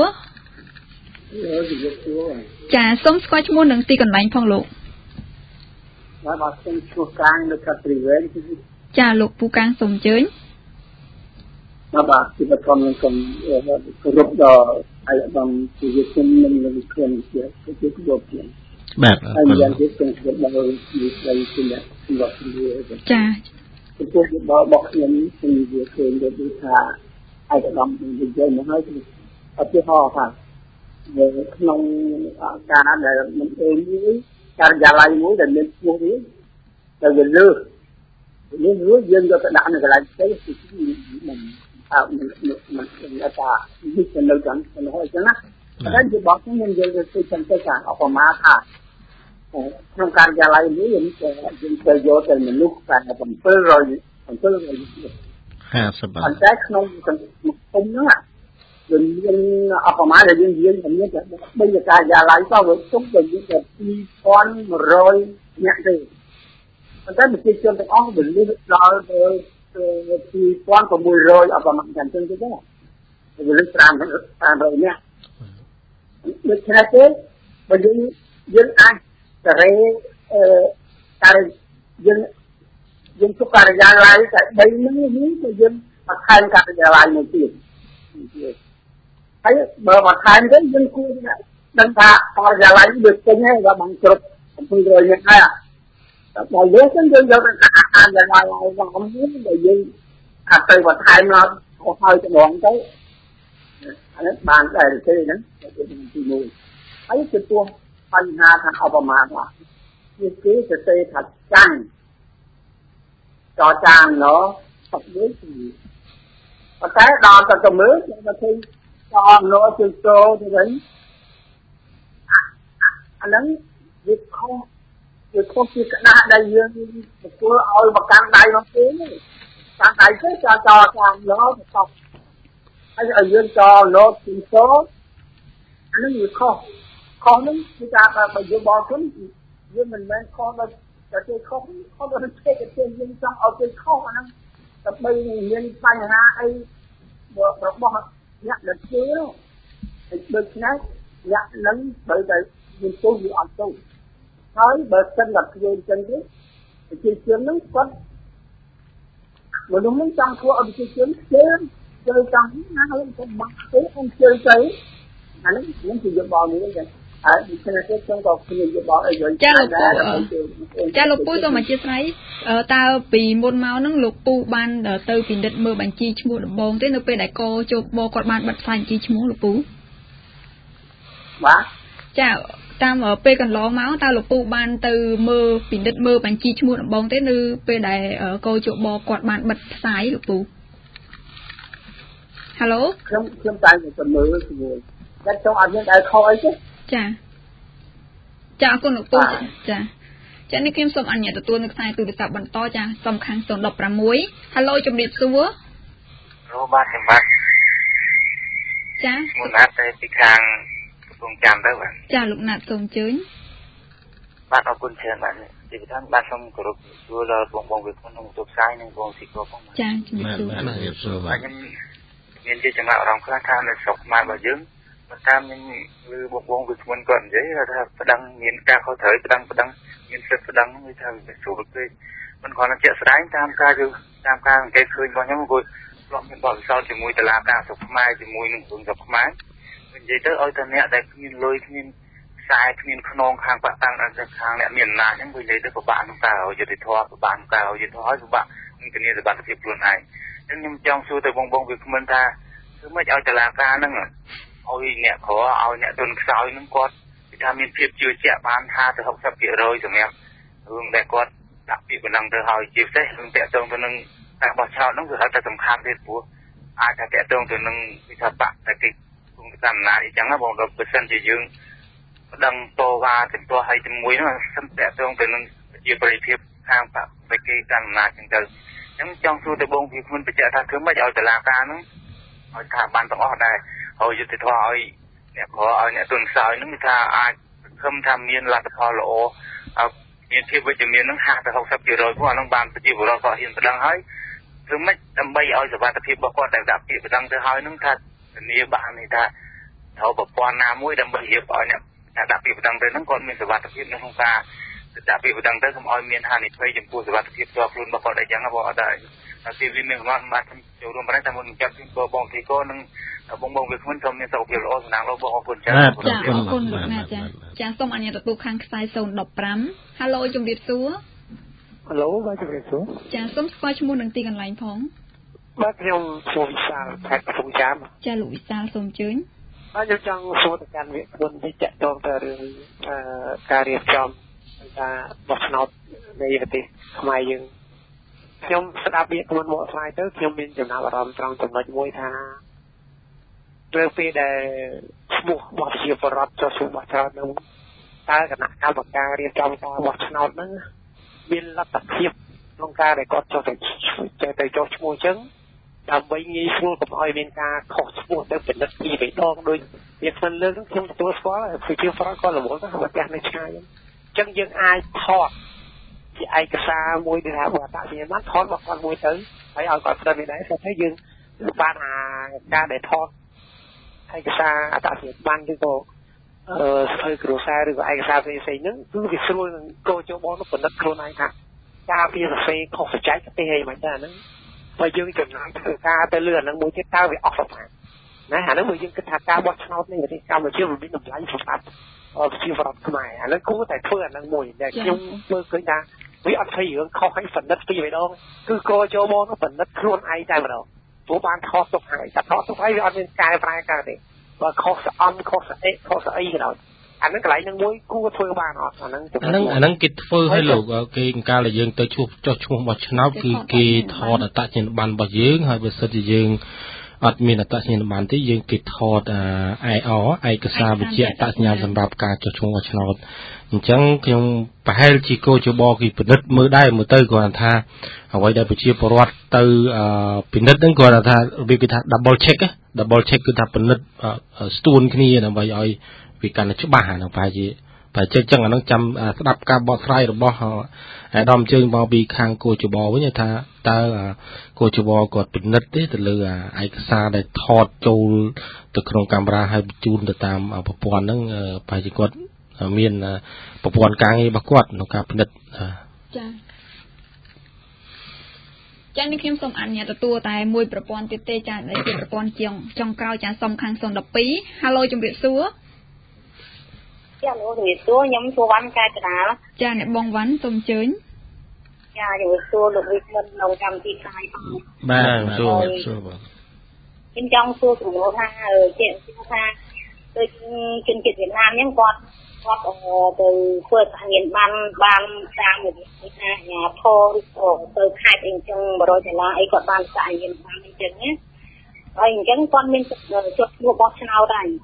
ចាសូមស្គាល់ឈ្មោះនិងទីកន្លែងផងលោកបាទបាទខ្ញុំឈ្មោះកាងនៅខេត្តព្រៃវែងចាលោកពូកាងសូមអញ្ជើញបាទបាទពីបឋមនឹងខ្ញុំគោរពដល់អាយដាមជាវិជននិងនឹងខ្លួនជាជាគោរពជាបាទហើយយ៉ាងទៀតខ្ញុំគោរពដល់ជាស្រីជាអ្នកសម្រាប់ជាចាពួករបស់ខ្ញុំខ្ញុំនិយាយឃើញដូចថាអាយដាមនិយាយមកហើយអត់ទេហោថាក្នុងការដែលមិនអេមួយការិយាល័យមួយដែលមានឈ្មោះនេះដែលវាលើនេះមួយយើងយកទៅដាក់នៅកន្លែងផ្សេងគឺមិនអត់មិនមិនអត់ថានេះទៅនៅចំនៅហើយចឹងណាតែជាបោះខ្ញុំយើងយកទៅចាំទៅថាអបមាថាក្នុងការិយាល័យនេះយើងយើងទៅយកទៅមនុស្សតែ700 700 ห้าสิบប៉ុន្តែក្នុងសង្គមហ្នឹងយើងមានអបមាដែលយើងយើងមានតែបីការិយាល័យទៅវាទុកទៅយើងតែពីរពាន់មួយរយអ្នកទេប៉ុន្តែប្រជាជនទាំងអស់វាលឺដល់ទៅពីរពាន់ប្រាំមួយរយអបមាចឹងទៅទេវាលឺប្រាំប្រាំរយអ្នកដូច្នេះទេបើយើងយើងអាចតរេអឺការយើងយើងទុកការិយាល័យតែបីហ្នឹងនេះទៅយើងមកខែការិយាល័យមួយទៀតហើយបើមកខែទៅយើងគួរដឹងថាការិយាល័យវាពេញហើយដល់បានគ្រប់700នាក់ហើយតែបើយើងយើងយកទៅការិយាល័យរបស់ខ្ញុំដែលយើងអាចទៅបន្ថែមមកហើយទៅដងទៅអានេះបានដែរទេហ្នឹងជាទីមួយហើយចំពោះបញ្ហាថាអបមាថាវាគេសរសេរថាចាញ់ចរចាណោអត់ដូចប៉ុន្តែដល់ទៅទៅមើលគេថាឃើញចរណោជើងតោទៅវិញអាហ្នឹងវាខុសវាខុសពីក្តារដែលយើងទទួលឲ្យមកកាន់ដៃនោះទេកាន់ដៃទេចរចរចាណោទៅតោះហើយឲ្យយើងចរណោជើងតោអាហ្នឹងវាខុសខុសហ្នឹងគឺថាបើយើងបោះខ្លួនយើងមិនមែនខុសដល់តែគេខុសខុសដល់គេគេយើងចង់ឲ្យគេខុសអាហ្នឹងដើម្បីមានបញ្ហាអីរបស់អ្នកដែលធ្វើដូច្នេះអ្នកនឹងបើតែមានទោសវាអត់ទោសហើយបើសិនតែធ្វើអញ្ចឹងទេប្រជាជនហ្នឹងគាត់មនុស្សហ្នឹងចង់ធ្វើឲ្យប្រជាជនជឿជឿចង់ណាហើយគាត់បាក់ទេôngជឿទៅអានេះខ្ញុំជាយកបោនេះចឹងហើយដូច្នេះទេខ្ញុំក៏គ្នាយកបោឲ្យយើងចាលោកពូចាលោកពូសូមអធិស្ឋានតើពីមុនមកហ្នឹងលោកពូបានទៅពិនិត្យមើលបញ្ជីឈ្មោះដំបងទេនៅពេលដែលកជបគាត់បានបិទផ្សាយបញ្ជីឈ្មោះលោកពូបាទចាតាមពេលកន្លងមកតើលោកពូបានទៅមើលពិនិត្យមើលបញ្ជីឈ្មោះដំបងទេនៅពេលដែលកជបគាត់បានបិទផ្សាយលោកពូហាឡូខ្ញុំខ្ញុំតែទៅមើលជាមួយតែចង់អត់មានដែលខុសអីទេចាចាអរគុណលោកទូចាចានេះខ្ញុំសូមអនុញ្ញាតទទួលនៅខ្សែទូរស័ព្ទបន្តចាសំខាន់ ศูนย์ หนึ่ง หก Halo ជំរាបសួរលោកបាទសម្បត្តិចាមួយណាត់ទៅពីខាងកំពង់ចាំទៅបាទចាលោកណាត់សូមអញ្ជើញបាទអរគុណច្រើនបាទទីពីខាងបាទសូមគោរពសួរដល់បងបងវិគុណក្នុងទូរស័ព្ទនិងបងស៊ីកោផងចាជំរាបសួរបាទជំរាបសួរបាទខ្ញុំមានជាចំណាប់អារម្មណ៍ខ្លះថានៅស្រុកខ្មែររបស់យើងមិនតាមខ្ញុំឬបងបងវិគុណគាត់និយាយថាប្តឹងមានការខុសត្រូវប្តឹងប្តឹងមានសិទ្ធិប្តឹងគឺថាវាស្រួលពេកមិនគ្រាន់តែជាក់ស្ដែងតាមការយើងតាមការសង្កេតឃើញរបស់ខ្ញុំគឺធ្លាប់មានបទពិសោធន៍ជាមួយតុលាការស្រុកខ្មែរជាមួយនឹងក្រសួងស្រុកខ្មែរនិយាយទៅឲ្យតែអ្នកដែលគ្មានលុយគ្មានខ្សែគ្មានខ្នងខាងបាក់តាំងដល់ខាងអ្នកមានអំណាចហ្នឹងវានិយាយទៅពិបាកក្នុងការឲ្យយុត្តិធម៌ពិបាកក្នុងការឲ្យយុត្តិធម៌ហើយពិបាកនឹងធានាសុវត្ថិភាពខ្លួនឯងអញ្ចឹងខ្ញុំចង់សួរទៅបងបងវាគ្មិនថាគឺមិនឲ្យតុលាការហ្នឹងឲ្យអ្នកក្រឲ្យអ្នកទុនខ្សោយហ្នឹងគាត់ថាមានភាពជឿជាក់បានថាទៅ หกสิบเปอร์เซ็นต์ សម្រាប់រឿងដែលគាត់ដាក់ពាក្យបណ្ដឹងទៅឲ្យជាពិសេសរឿងតាក់ទងទៅនឹងការបោះឆ្នោតហ្នឹងគឺហៅថាសំខាន់ទៀតព្រោះអាចថាតាក់ទងទៅនឹងវិធានបកតែទីគុំតាមណាអញ្ចឹងណាបងដល់បើសិនជាយើងបណ្ដឹងតវ៉ាជំទាស់ឲ្យជាមួយហ្នឹងសិនតាក់ទងទៅនឹងជាប្រតិភិបខាងបកបេគេតាមណាអញ្ចឹងទៅអញ្ចឹងចង់សួរទៅបងវាគ្មិនបញ្ជាក់ថាធ្វើម៉េចឲ្យតុលាការហ្នឹងឲ្យថាបានទាំងអស់ដែរឲ្យយុត្តិធម៌ឲ្យអ្នកក្រឲ្យអ្នកទុនខ្សោយហ្នឹងគឺថាអាចសង្ឃឹមថាមានលទ្ធផលល្អមានភាពវិជ្ជមានហ្នឹងហាក់ទៅ หกสิบเปอร์เซ็นต์ ព្រោះអាហ្នឹងបានប្រជាពលរដ្ឋគាត់ហ៊ានប្តឹងហើយធ្វើម៉េចដើម្បីឲ្យសុវត្ថិភាពរបស់គាត់ដែលដាក់ពាក្យប្តឹងទៅហើយហ្នឹងថាធានាបាននេះថាត្រូវប្រព័ន្ធណាមួយដើម្បីរៀបឲ្យអ្នកថាដាក់ពាក្យប្តឹងទៅហ្នឹងគាត់មានសុវត្ថិភាពនៅក្នុងការដាក់ពាក្យប្តឹងទៅកុំឲ្យមានហានិភ័យចំពោះសុវត្ថិភាពផ្ទាល់ខ្លួនរបស់គាត់អីចឹងណាបងអត់ដែរទីវាមានមកបាទចូលរួមប្រហែលតែមុនចាប់ពីបងទីកោនឹងបងបងវាគ្មិនសូមមានសុខភាពល្អសំណាងលោកបងអរគុណចាអរគុណលោកណាចាចាសូមអនុញ្ញាតទទួលខាងខ្សែ ศูนย์ หนึ่ง หก Halo ជំរាបសួរ Halo បាទជំរាបសួរចាសូមស្គាល់ឈ្មោះនិងទីកន្លែងផងបាទខ្ញុំសូមវិសាលខេត្តកំពង់ចាមចាលោកវិសាលសូមអញ្ជើញបាទខ្ញុំចង់សួរទៅកាន់វិគុណវិជ្ជតងទៅរឿងការរៀបចំការបោះឆ្នោតនៃប្រទេសខ្មែរយើងខ្ញុំស្ដាប់វាខ្លួនមកស្លាយទៅខ្ញុំមានចំណាប់អារម្មណ៍ត្រង់ចំណុចមួយថាពេលពេលដែលឈ្មោះរបស់ប្រជាពលរដ្ឋចូលสู่បោះឆ្នោតនោះតើគណៈកម្មការរៀបចំការបោះឆ្នោតហ្នឹងមានលទ្ធភាពក្នុងការដែលគាត់ចុះទៅចេះទៅចុះឈ្មោះអញ្ចឹងដើម្បីងាយស្រួលកុំឲ្យមានការខុសឈ្មោះទៅពិនិត្យពីរបីដងដោយវាមិនលើកខ្ញុំទទួលស្គាល់ប្រជាពលរដ្ឋគាត់រវល់ទៅប្រទេសនៅឆ្ងាយអញ្ចឹងយើងអាចថតជាឯកសារមួយដែលថាបើតាក់ជាបានថតមកគាត់មួយទៅហើយឲ្យគាត់ផ្ដល់វាដែរតែថាយើងបានអាការដែលថតឯកសារអត្តសញ្ញាណប័ណ្ណឬក៏អឺស្អីគ្រួសារឬក៏ឯកសារផ្សេងៗហ្នឹងគឺវាស្រួលនឹងកោចូលបងនោះពិនិត្យខ្លួនឯងថាការពីសរសេរខុសបច្ចេកទេសអីមិនដែរហ្នឹងបើយើងចំណាយធ្វើការទៅលើអាហ្នឹងមួយទៀតតើវាអស់សម្រាប់ណាអាហ្នឹងបើយើងគិតថាការបោះឆ្នោតនេះប្រទេសកម្ពុជាវាមានតម្លៃសម្រាប់ប្រជាពលរដ្ឋខ្មែរអាហ្នឹងគួរតែធ្វើអាហ្នឹងមួយដែលខ្ញុំមើលឃើញថាវាអត់thấyរឿងខុសឲ្យពិនិត្យពីរបីដងគឺកោចូលបងនោះពិនិត្យខ្លួនឯងតែម្ដងព្រោះបានខុសទុកហើយតែខុសទុកហើយវាអត់មានកែប្រែកើតទេបើខុសស្អំខុសស្អេខុសស្អីក៏ដោយអាហ្នឹងកន្លែងហ្នឹងមួយគួរធ្វើបានអត់អាហ្នឹងអាហ្នឹងអាហ្នឹងគេធ្វើឲ្យលោកគេកាលដែលយើងទៅជួបចុះឈ្មោះរបស់ឆ្នោតគឺគេថតអត្តសញ្ញាណប័ណ្ណរបស់យើងហើយបើសិនជាយើងអត់មានអត្តសញ្ញាណប័ណ្ណទេយើងគេថត ไอ អរ ឯកសារវិជ្ជាអត្តសញ្ញាណសម្រាប់ការចុះឈ្មោះឆ្នោតអញ្ចឹងខ្ញុំប្រហែលជាគោចបគេពិនិត្យមើលដែរមើលទៅគាត់ថាអ្វីដែលប្រជាពលរដ្ឋទៅពិនិត្យហ្នឹងគាត់ថាវាគេថា double check double check គឺថាពិនិត្យស្ទួនគ្នាដើម្បីឲ្យវាកាន់តែច្បាស់ហ្នឹងប្រហែលជាតែចឹងចឹងអាហ្នឹងចាំស្ដាប់ការបកស្រាយរបស់អាដាមជើងមកពីខាងគោចបវិញថាតើគោចបគាត់ពិនិត្យទេទៅលើឯកសារដែលថតចូលទៅក្នុងកាមេរ៉ាហើយបញ្ជូនទៅតាមប្រព័ន្ធហ្នឹងប្រហែលជាគាត់មានប្រព័ន្ធការងាររបស់គាត់ក្នុងការពិនិត្យចា៎ចា៎នេះខ្ញុំសូមអនុញ្ញាតទទួលតែមួយប្រព័ន្ធទៀតទេចា៎ដែលជាប្រព័ន្ធជាងចុងក្រោយចា៎សុំខាង ศูนย์ หนึ่ง สอง Halo ជំរាបសួរចាលោកជំរាបសួរខ្ញុំសួរវ៉ាន់កែកដាលចាអ្នកបងវ៉ាន់សូមអញ្ជើញចាជំរាបសួរលោកវិក្មិននៅកម្មវិធីផ្សាយផងបាទសួរសួរបងខ្ញុំចង់សួរសំណួរថាជាថាដូចជនជាតិវៀតណាមហ្នឹងគាត់គាត់ទៅធ្វើការងារបានបានតាមមួយថាអាញាធរឬក៏ទៅខេត្តអីចឹងបរិយាដុល្លារអីគាត់បានការងារបានអីចឹងណាហើយអញ្ចឹងគាត់មានជាប់ឈ្មោះបោះឆ្នោតដែរ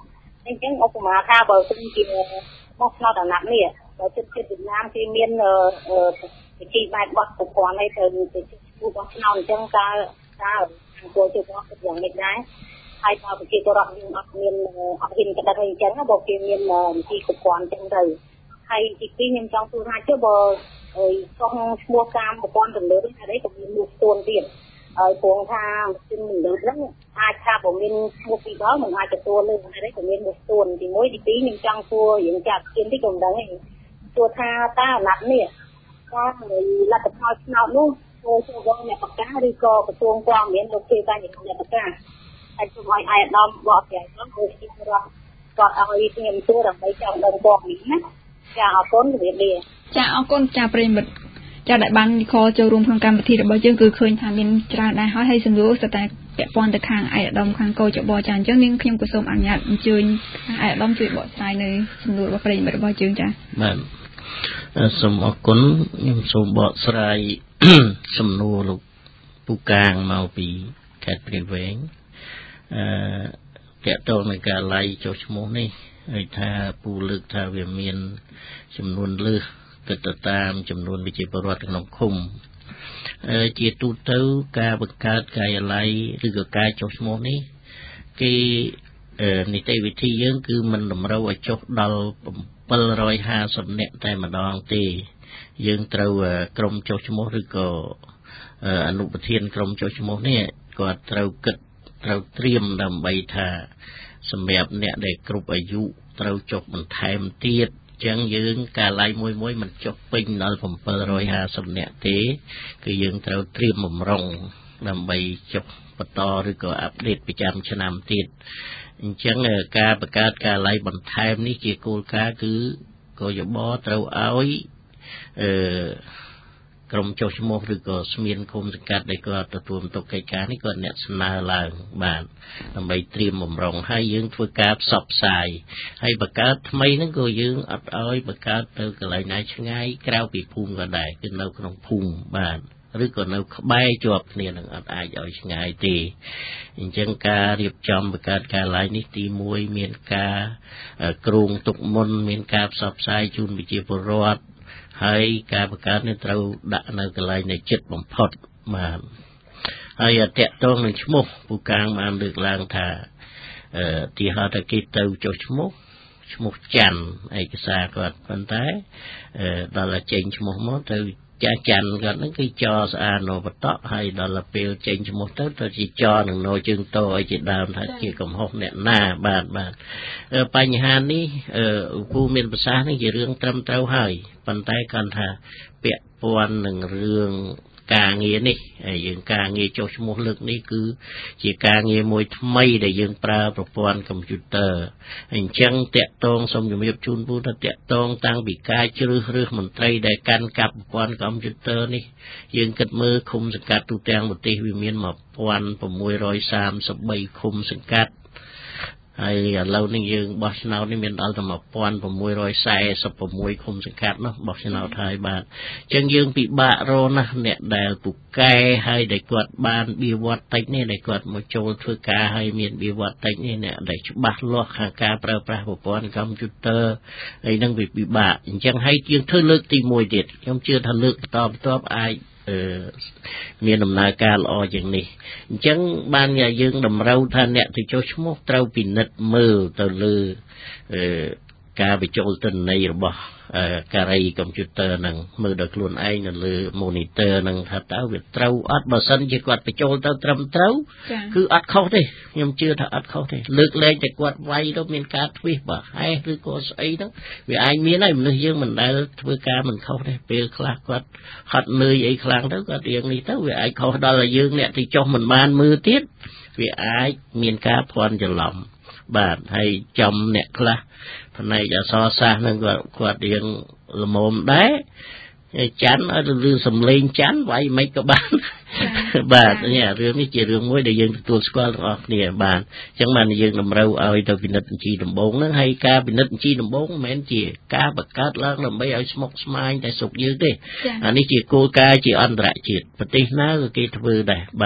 អញ្ចឹងឧបមាថាបើសិនជាមកឆ្នោតអាណត្តិនេះបើជិតជិតវៀតណាមគេមានវិធីបែបបោះប្រព័ន្ធឲ្យទៅទៅឈ្មោះបោះឆ្នោតអញ្ចឹងតើតើអង្គជាបោះយ៉ាងនេះដែរហើយបើប្រជាពលរដ្ឋយើងអត់មានអត់ហ៊ានក្តឹងអីចឹងបើគេមានវិធីប្រព័ន្ធអញ្ចឹងទៅហើយទីពីរខ្ញុំចង់សួរថាចុះបើក្នុងឈ្មោះតាមប្រព័ន្ធទំនើបនេះអីក៏មានមួយស្ទួនទៀតហើយព្រោះថាជំនឿហ្នឹងអាចថាបើមានឈ្មោះពីរដងមិនអាចទទួលលើអីក៏មានមួយស្ទួនទីមួយទីពីរខ្ញុំចង់សួរយើងចាក់kiếnតិចក៏មិនដឹងឯងសួរថាតើអាណត្តិនេះតាមលទ្ធផលឆ្នោតនោះចូលចូលវងអ្នកប្រកាសឬក៏ក្រសួងព័ត៌មានលោកគេតែអ្នកប្រកាសហើយសូមឲ្យអាយដាមបកស្រាយផងព្រោះជារដ្ឋគាត់ឲ្យខ្ញុំសួរដើម្បីចង់ដឹងព័ត៌មានណាចាអរគុណជម្រាបលាចាអរគុណចាប្រិមិត្តចាដែលបានខលចូលរួមក្នុងកម្មវិធីរបស់យើងគឺឃើញថាមានច្រើនដែរហើយហើយសំណួរស្ទើរតែពាក់ព័ន្ធទៅខាងអាយដាមខាងកោចបចាអញ្ចឹងនាងខ្ញុំក៏សូមអនុញ្ញាតអញ្ជើញអាយដាមជួយបកស្រាយនៅសំណួររបស់ប្រិមិត្តរបស់យើងចាបាទសូមអរគុណខ្ញុំសូមបកស្រាយសំណួរលោកពូកាងមកពីខេត្តព្រៃវែងអឺតកតងនឹងការឡាយចុះឈ្មោះនេះហើយថាពូលើកថាវាមានចំនួនលើសគិតទៅតាមចំនួនប្រជាពលរដ្ឋក្នុងឃុំជាទូទៅការបង្កើតការិយាល័យឬក៏ការចុះឈ្មោះនេះគេនីតិវិធីយើងគឺមិនតម្រូវឲ្យចុះដល់bảy trămห้าสิบនាក់តែម្ដងទេយើងត្រូវក្រុមចុះឈ្មោះឬក៏អនុប្រធានក្រុមចុះឈ្មោះនេះគាត់ត្រូវគិតត្រូវត្រៀមដើម្បីថាសម្រាប់អ្នកដែលគ្រប់អាយុត្រូវចុះបន្ថែមទៀតចឹងយើងកាល័យមួយមួយមិនចុះពេញដល់bảy trămห้าสิบនាក់ទេគឺយើងត្រូវត្រៀមបំរុងដើម្បីចុះបន្តឬក៏អាប់ដេតប្រចាំឆ្នាំទៀតអញ្ចឹងការបង្កើតកាល័យបន្ថែមនេះជាគោលការណ៍គឺកយបត្រូវឲ្យអឺក្រុមចុះឈ្មោះឬក៏ស្មានឃុំសង្កាត់ដែលគាត់ទទួលបន្ទុកកិច្ចការនេះគាត់អ្នកស្នើឡើងបានដើម្បីត្រៀមបំរុងហើយយើងធ្វើការផ្សព្វផ្សាយហើយបង្កើតថ្មីហ្នឹងក៏យើងអត់ឲ្យបង្កើតទៅកន្លែងណាឆ្ងាយក្រៅពីភូមិក៏ដែរគឺនៅក្នុងភូមិបានឬក៏នៅក្បែរជាប់គ្នានឹងអត់អាចឲ្យឆ្ងាយទេអញ្ចឹងការរៀបចំបង្កើតការឡាយនេះទីមួយមានការគ្រោងទុកមុនមានការផ្សព្វផ្សាយជូនប្រជាពលរដ្ឋហើយការបង្កើតនេះត្រូវដាក់នៅកន្លែងនៃចិត្តបំផុតបាទហើយតកតងនឹងឈ្មោះពូកាងបានលើកឡើងថាអឺទីហៅថាគេទៅចុះឈ្មោះឈ្មោះច័ន្ទឯកសារគាត់ប៉ុន្តែដល់តែចេញឈ្មោះមកទៅចាច័ន្ទគាត់ហ្នឹងគឺចស្អាតនៅបតក់ហើយដល់ពេលចេញឈ្មោះទៅទៅជាចនឹងនៅជើងតឲ្យជាដើមថាជាកំហុសអ្នកណាបាទបាទបញ្ហានេះពូមានប្រសាសន៍នេះជារឿងត្រឹមត្រូវហើយប៉ុន្តែគាត់ថាពាក់ព័ន្ធនឹងរឿងការងារនេះហើយយើងការងារចុះឈ្មោះលើកនេះគឺជាការងារមួយថ្មីដែលយើងប្រើប្រព័ន្ធកុំព្យូទ័រអញ្ចឹងតកតងសូមជំរាបជូនពូថាតកតងតាំងពីការជ្រើសរើសមន្ត្រីដែលកាន់កាប់ប្រព័ន្ធកុំព្យូទ័រនេះយើងគិតមើលឃុំសង្កាត់ទូទាំងប្រទេសវាមានmột nghìn sáu trăm ba mươi baឃុំសង្កាត់ហើយឥឡូវនេះយើងបោះឆ្នោតនេះមានដល់តែmột nghìn sáu trăm bốn mươi sáuឃុំសង្កាត់នោះបោះឆ្នោតហើយបាទអញ្ចឹងយើងពិបាករកណាស់អ្នកដែលពូកែហើយដែលគាត់បានបៀវត្សតិចនេះដែលគាត់មកចូលធ្វើការហើយមានបៀវត្សតិចនេះអ្នកដែលច្បាស់លាស់ខាងការប្រើប្រាស់ប្រព័ន្ធកុំព្យូទ័រហើយនឹងវាពិបាកអញ្ចឹងហើយយើងធ្វើលើកទីមួយទៀតខ្ញុំជឿថាលើកបន្តបន្ទាប់អាចមានដំណើរការល្អជាងនេះអញ្ចឹងបានយើងតម្រូវថាអ្នកទៅចុះឈ្មោះត្រូវពិនិត្យមើលទៅលើការបញ្ចូលទិន្នន័យរបស់ការីកុំព្យូទ័រហ្នឹងមើលដោយខ្លួនឯងនៅលើ monitor ហ្នឹងថាតើវាត្រូវអត់បើសិនជាគាត់បញ្ចូលទៅត្រឹមត្រូវគឺអត់ខុសទេខ្ញុំជឿថាអត់ខុសទេលើកលែងតែគាត់វាយទៅមានការទ្វីសបើហេះឬក៏ស្អីហ្នឹងវាអាចមានហើយមនុស្សយើងមិនដែលធ្វើការមិនខុសទេពេលខ្លះគាត់ហត់នឿយអីខ្លាំងទៅគាត់រៀងនេះទៅវាអាចខុសដល់តែយើងអ្នកទីចុះមិនបានមើលទៀតវាអាចមានការភ័ន្តច្រឡំបាទហើយចំអ្នកខ្លះផ្នែកអក្សរសាស្ត្រហ្នឹងគាត់គាត់រៀងល្មមដែរច័ន្ទឲ្យទៅលឺសំឡេងច័ន្ទវាយមិនក៏បានបាទនេះរឿងនេះជារឿងមួយដែលយើងទទួលស្គាល់ទាំងអស់គ្នាបាទអញ្ចឹងបានយើងតម្រូវឲ្យទៅពិនិត្យបញ្ជីដំបូងហ្នឹងហើយការពិនិត្យបញ្ជីដំបូងមិនមែនជាការបង្កើតឡើងដើម្បីឲ្យស្មុគស្មាញតែស្រុកយើងទេអានេះជាគោលការណ៍ជាអន្តរជាតិប្រទេសណាក៏គេធ្វើដែរបាទ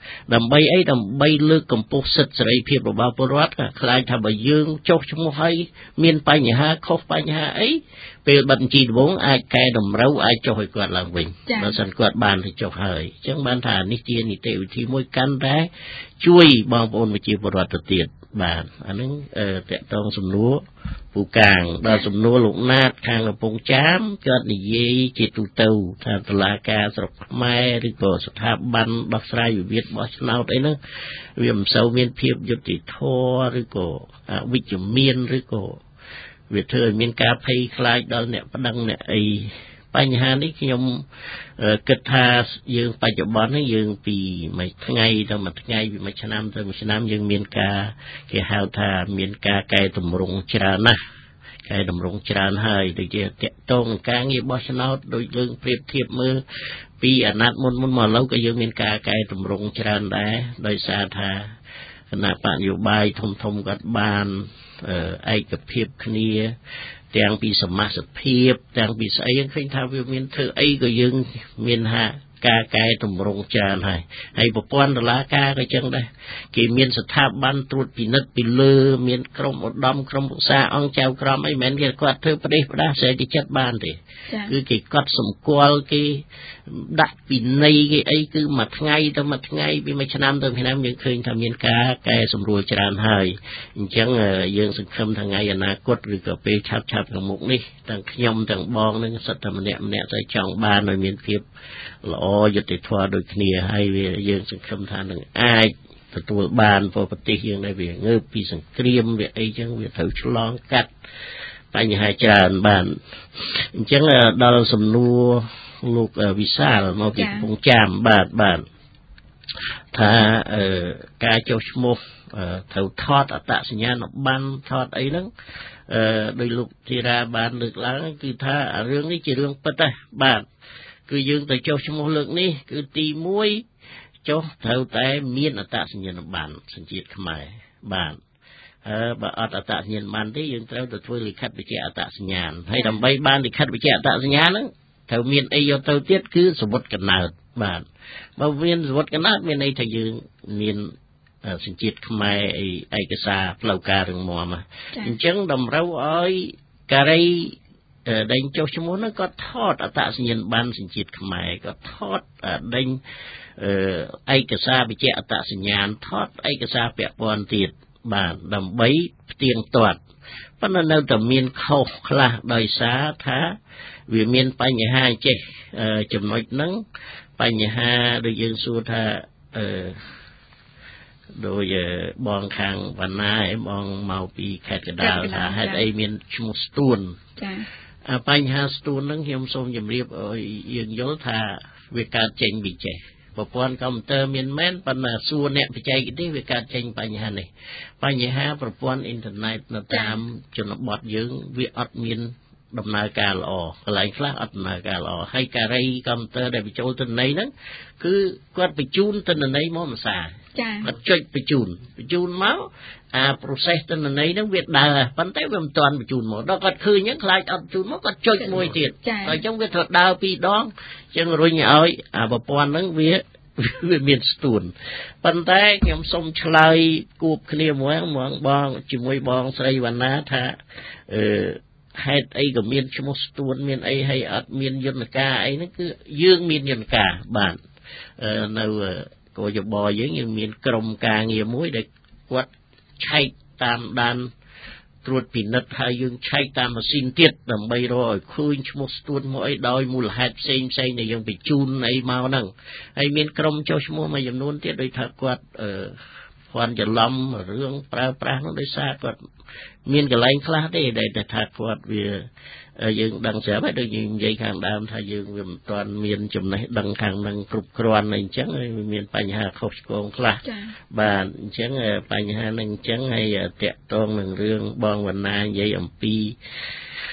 ដើម្បីអីដើម្បីលើកកម្ពស់សិទ្ធិសេរីភាពរបស់ពលរដ្ឋខ្លាចថាបើយើងចុះឈ្មោះឲ្យមានបញ្ហាខុសបញ្ហាអីពេលប័ណ្ណបញ្ជីដំបូងអាចកែតម្រូវអាចចុះឲ្យគាត់ឡើងវិញបើសិនគាត់បានទៅចុះហើយអញ្ចឹងបានថានេះជានីតិវិធីមួយកាន់តែជួយបងប្អូនប្រជាពលរដ្ឋទៅទៀតបាទអានឹងតកតងសំណួរពូកាងដល់សំណួរលោកណាតខាងកំពង់ចាមគាត់និយាយជាទូទៅថាតុលាការស្រុកខ្មែរឬក៏ស្ថាប័នដោះស្រាយវិវាទបោះឆ្នោតអីហ្នឹងវាមិនសូវមានភាពយុត្តិធម៌ឬក៏វិជ្ជមានឬក៏វាធ្វើឲ្យមានការភ័យខ្លាចដល់អ្នកប្តឹងអ្នកអីបញ្ហានេះខ្ញុំគិតថាយើងបច្ចុប្បន្ននេះយើងពីមួយថ្ងៃទៅមួយថ្ងៃពីមួយឆ្នាំទៅមួយឆ្នាំយើងមានការគេហៅថាមានការកែតម្រង់ច្រើនណាស់កែតម្រង់ច្រើនហើយដូចជាតកតងការងារបោះឆ្នោតដូចយើងប្រៀបធៀបមើលពីអាណត្តិមុនមុនមកឥឡូវក៏យើងមានការកែតម្រង់ច្រើនដែរដោយសារថាគណៈបកនយោបាយធំធំគាត់បានឯកភាពគ្នាទាំងពីសមាជិកភាពទាំងពីស្អីយើងឃើញថាវាមានធ្វើអីក៏យើងមានហាការកែតម្រង់ច្រើនហើយហើយប្រព័ន្ធតុលាការក៏ចឹងដែរគេមានស្ថាប័នត្រួតពិនិត្យពីលើមានក្រុមឧត្តមក្រុមប្រឹក្សាអង្គចៅក្រមអីមិនមែនគេគាត់ធ្វើប្រទេសផ្ដាស់ស្រែកចិត្តបានទេគឺគេកត់សម្គាល់គេដាក់ពិន័យគេអីគឺមួយថ្ងៃទៅមួយថ្ងៃពីមួយឆ្នាំទៅឆ្នាំយើងឃើញថាមានការកែសម្រួលច្រើនហើយអញ្ចឹងយើងសង្ឃឹមថាថ្ងៃអនាគតឬក៏ពេលឆាប់ឆាប់ខាងមុខនេះទាំងខ្ញុំទាំងបងនឹងសិតតែម្នាក់ម្នាក់តែចង់បានឲ្យមានភាពល្អយុត្តិធម៌ដូចគ្នាហើយវាយើងសង្ឃឹមថានឹងអាចទទួលបានប្រទេសយើងដែលវាងើបពីសង្គ្រាមវាអីចឹងវាត្រូវឆ្លងកាត់បញ្ហាច្រើនបានអញ្ចឹងដល់សំណួរលោកវិសាលមកពីកំពង់ចាមបាទបាទថាការចុះឈ្មោះត្រូវថតអត្តសញ្ញាណប័ណ្ណថតអីហ្នឹងដោយលោកធីរ៉ាបានលើកឡើងគឺថារឿងនេះជារឿងពិតដែរបាទគឺយើងទៅចុះឈ្មោះលើកនេះគឺទីមួយចុះត្រូវតែមានអត្តសញ្ញាណប័ណ្ណសញ្ជាតិខ្មែរបាទអឺបើអត់អត្តសញ្ញាណប័ណ្ណទេយើងត្រូវទៅធ្វើលិខិតបញ្ជាក់អត្តសញ្ញាណហើយដើម្បីបានលិខិតបញ្ជាក់អត្តសញ្ញាណហ្នឹងត្រូវមានអីយកទៅទៀតគឺសវត្ថិកណើតបាទបើមានសវត្ថិកណើតមានន័យថាយើងមានសញ្ជាតិខ្មែរអីឯកសារផ្លូវការរឹងមាំអញ្ចឹងតម្រូវឲ្យការីដេញចុះឈ្មោះហ្នឹងក៏ថតអត្តសញ្ញាណប័ណ្ណសញ្ជាតិខ្មែរក៏ថតដេញឯកសារបញ្ជាក់អត្តសញ្ញាណថតឯកសារពាក់ព័ន្ធទៀតបាទដើម្បីផ្ទៀងទាត់ប៉ុន្តែនៅតែមានខុសខ្លះដោយសារថាវាមានបញ្ហាចេះចំណុចហ្នឹងបញ្ហាដូចយើងសួរថាអឺដោយបងខាងវណ្ណាឯងបងមកពីខេត្តកណ្ដាលថាហេតុអីមានឈ្មោះស្ទួនចា៎បញ្ហាស្ទួនហ្នឹងខ្ញុំសូមជម្រាបឲ្យយើងយល់ថាវាកើតចេញពីចេះប្រព័ន្ធកុំព្យូទ័រមានមែនប៉ុន្តែសួរអ្នកបច្ចេកទេសវាកើតចេញបញ្ហានេះបញ្ហាប្រព័ន្ធអ៊ីនធឺណិតនៅតាមជនបទយើងវាអត់មានដំណើរការល្អកន្លែងខ្លះអត់ដំណើរការល្អហើយការីកុំព្យូទ័រដែលបញ្ចូលទិន្នន័យហ្នឹងគឺគាត់បញ្ជូនទិន្នន័យមកភាសាចា៎គាត់ចុចបញ្ជូនបញ្ជូនមកអា process ទិន្នន័យហ្នឹងវាដើរប៉ុន្តែវាមិនទាន់បញ្ជូនមកដល់គាត់ឃើញហ្នឹងខ្លាចអត់បញ្ជូនមកគាត់ចុចមួយទៀតហើយអញ្ចឹងវាត្រូវដើរពីរដងអញ្ចឹងរុញឲ្យអាប្រព័ន្ធហ្នឹងវាវាមានស្ទួនប៉ុន្តែខ្ញុំសូមឆ្លើយគួបគ្នាមួយហ្មងបងជាមួយបងស្រីវណ្ណាថាអឺហេតុអីក៏មានឈ្មោះស្ទួនមានអីហើយអត់មានយន្តការអីហ្នឹងគឺយើងមានយន្តការបាទនៅកោយបយើងយើងមានក្រុមការងារមួយដែលគាត់ឆែកតាមដានត្រួតពិនិត្យហើយយើងឆែកតាមម៉ាស៊ីនទៀតដើម្បីរកឲ្យឃើញឈ្មោះស្ទួនមកអីដោយមូលហេតុផ្សេងផ្សេងដែលយើងបញ្ជូនអីមកហ្នឹងហើយមានក្រុមចុះឈ្មោះមួយចំនួនទៀតដោយថាគាត់អឺភ័ន្តច្រឡំរឿងប្រើប្រាស់នោះដោយសារគាត់មានកន្លែងខ្លះទេដែលថាគាត់វាយើងដឹងស្រាប់ហើយដូចយើងនិយាយខាងដើមថាយើងវាមិនទាន់មានចំណេះដឹងខាងនឹងគ្រប់គ្រាន់អីអញ្ចឹងហើយមានបញ្ហាខុសឆ្គងខ្លះបាទអញ្ចឹងបញ្ហានឹងអញ្ចឹងហើយតាក់ទងនឹងរឿងបងវណ្ណានិយាយអំពីអ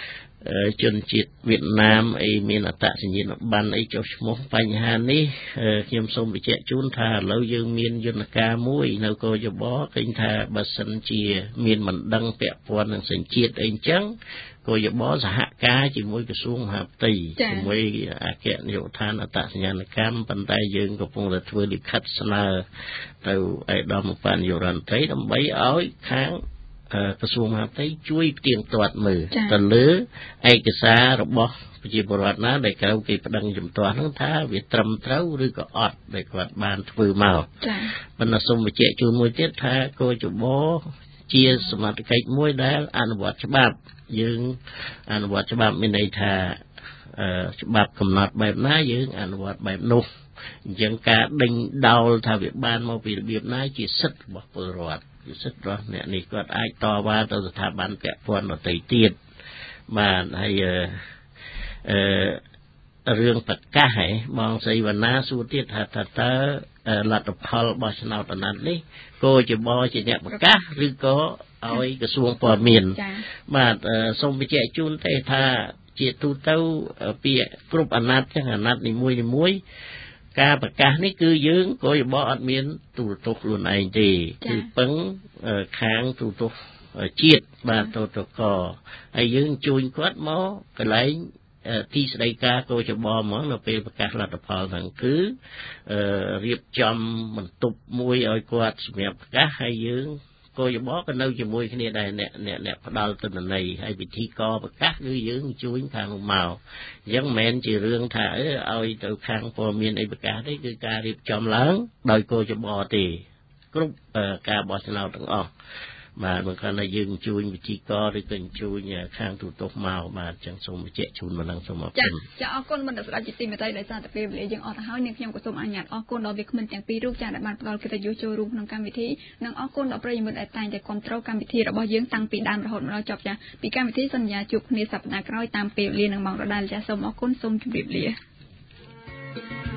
ជនជាតិវៀតណាមអីមានអត្តសញ្ញាណប័ណ្ណអីចុះឈ្មោះបញ្ហានេះខ្ញុំសូមបញ្ជាក់ជូនថាឥឡូវយើងមានយន្តការមួយនៅកោយបឃើញថាបើសិនជាមានមិនដឹងពាក់ព័ន្ធនឹងសញ្ជាតិអីអញ្ចឹងកោយបសហការជាមួយក្រសួងមហាផ្ទៃជាមួយអគ្គនាយកដ្ឋានអត្តសញ្ញាណកម្មប៉ុន្តែយើងកំពុងតែធ្វើលិខិតស្នើទៅឯកឧត្តមបញ្ញនាយករដ្ឋមន្ត្រីដើម្បីឲ្យខាងក្រសួងមហាផ្ទៃជួយផ្ទៀងផ្ទាត់មើលទៅលើឯកសាររបស់ប្រជាពលរដ្ឋណាដែលក្រៅគេប្តឹងជំទាស់ហ្នឹងថាវាត្រឹមត្រូវឬក៏អត់ដែលគាត់បានធ្វើមកចា៎ប៉ុន្តែសូមបញ្ជាក់ជូនមួយទៀតថាកោចបជាសមត្ថកិច្ចមួយដែលអនុវត្តច្បាប់យើងអនុវត្តច្បាប់មានន័យថាច្បាប់កំណត់បែបណាយើងអនុវត្តបែបនោះអញ្ចឹងការដេញដោលថាវាបានមកពីរបៀបណាជាសិទ្ធិរបស់ពលរដ្ឋជាសិទ្ធិរបស់អ្នកនេះគាត់អាចតវ៉ាទៅស្ថាប័នពាក់ព័ន្ធដទៃទៀតបាទហើយអឺរឿងប្រកាសឯងបងស្រីវណ្ណាសួរទៀតថាតើតើលទ្ធផលរបស់ឆ្នោតអាណត្តិនេះគោចបជាអ្នកប្រកាសឬក៏ឲ្យក្រសួងព័ត៌មានបាទសូមបញ្ជាក់ជូនទេថាជាទូទៅពាក្យគ្រប់អាណត្តិចឹងអាណត្តិនីមួយនីមួយការប្រកាសនេះគឺយើងគយបអត់មានទូរទស្សន៍ខ្លួនឯងទេគឺពឹងខាងទូរទស្សន៍ជាតិបាទទូរទស្សន៍កហើយយើងជួយគាត់មកកន្លែងទីស្តីការគោចបហ្មងនៅពេលប្រកាសលទ្ធផលហ្នឹងគឺរៀបចំបន្ទប់មួយឲ្យគាត់សម្រាប់ប្រកាសហើយយើងគោចបក៏នៅជាមួយគ្នាដែរអ្នកអ្នកអ្នកផ្ដាល់ទិន្នន័យហើយវិធីកប្រកាសគឺយើងជួយខាងនោះមកអញ្ចឹងមិនមែនជារឿងថាអឺឲ្យទៅខាងព័ត៌មានអីប្រកាសទេគឺការរៀបចំឡើងដោយគោចបទេគ្រប់ការបោះឆ្នោតទាំងអស់បាទបើគាត់ថាយើងជួយវិធីកឬក៏ជួយខាងទូទស្សន៍មកបាទអញ្ចឹងសូមបញ្ជាក់ជូនមកនឹងសូមអរគុណចាអរគុណបណ្ឌិតស្ដេចជាទីមេត្រីដោយសារតែពេលវេលាយើងអស់ទៅហើយនាងខ្ញុំក៏សូមអនុញ្ញាតអរគុណដល់វាគ្មិនទាំងពីររូបចាដែលបានផ្ដល់កិត្តិយសចូលរួមក្នុងកម្មវិធីនិងអរគុណដល់ប្រិយមិត្តដែលតែងតែគ្រប់គ្រងកម្មវិធីរបស់យើងតាំងពីដើមរហូតមកដល់ចប់ចាពីកម្មវិធីសន្យាជួបគ្នាសប្តាហ៍ក្រោយតាមពេលវេលានិងម៉ោងដដែលចាសូមអរគុណសូមជម្រាបលា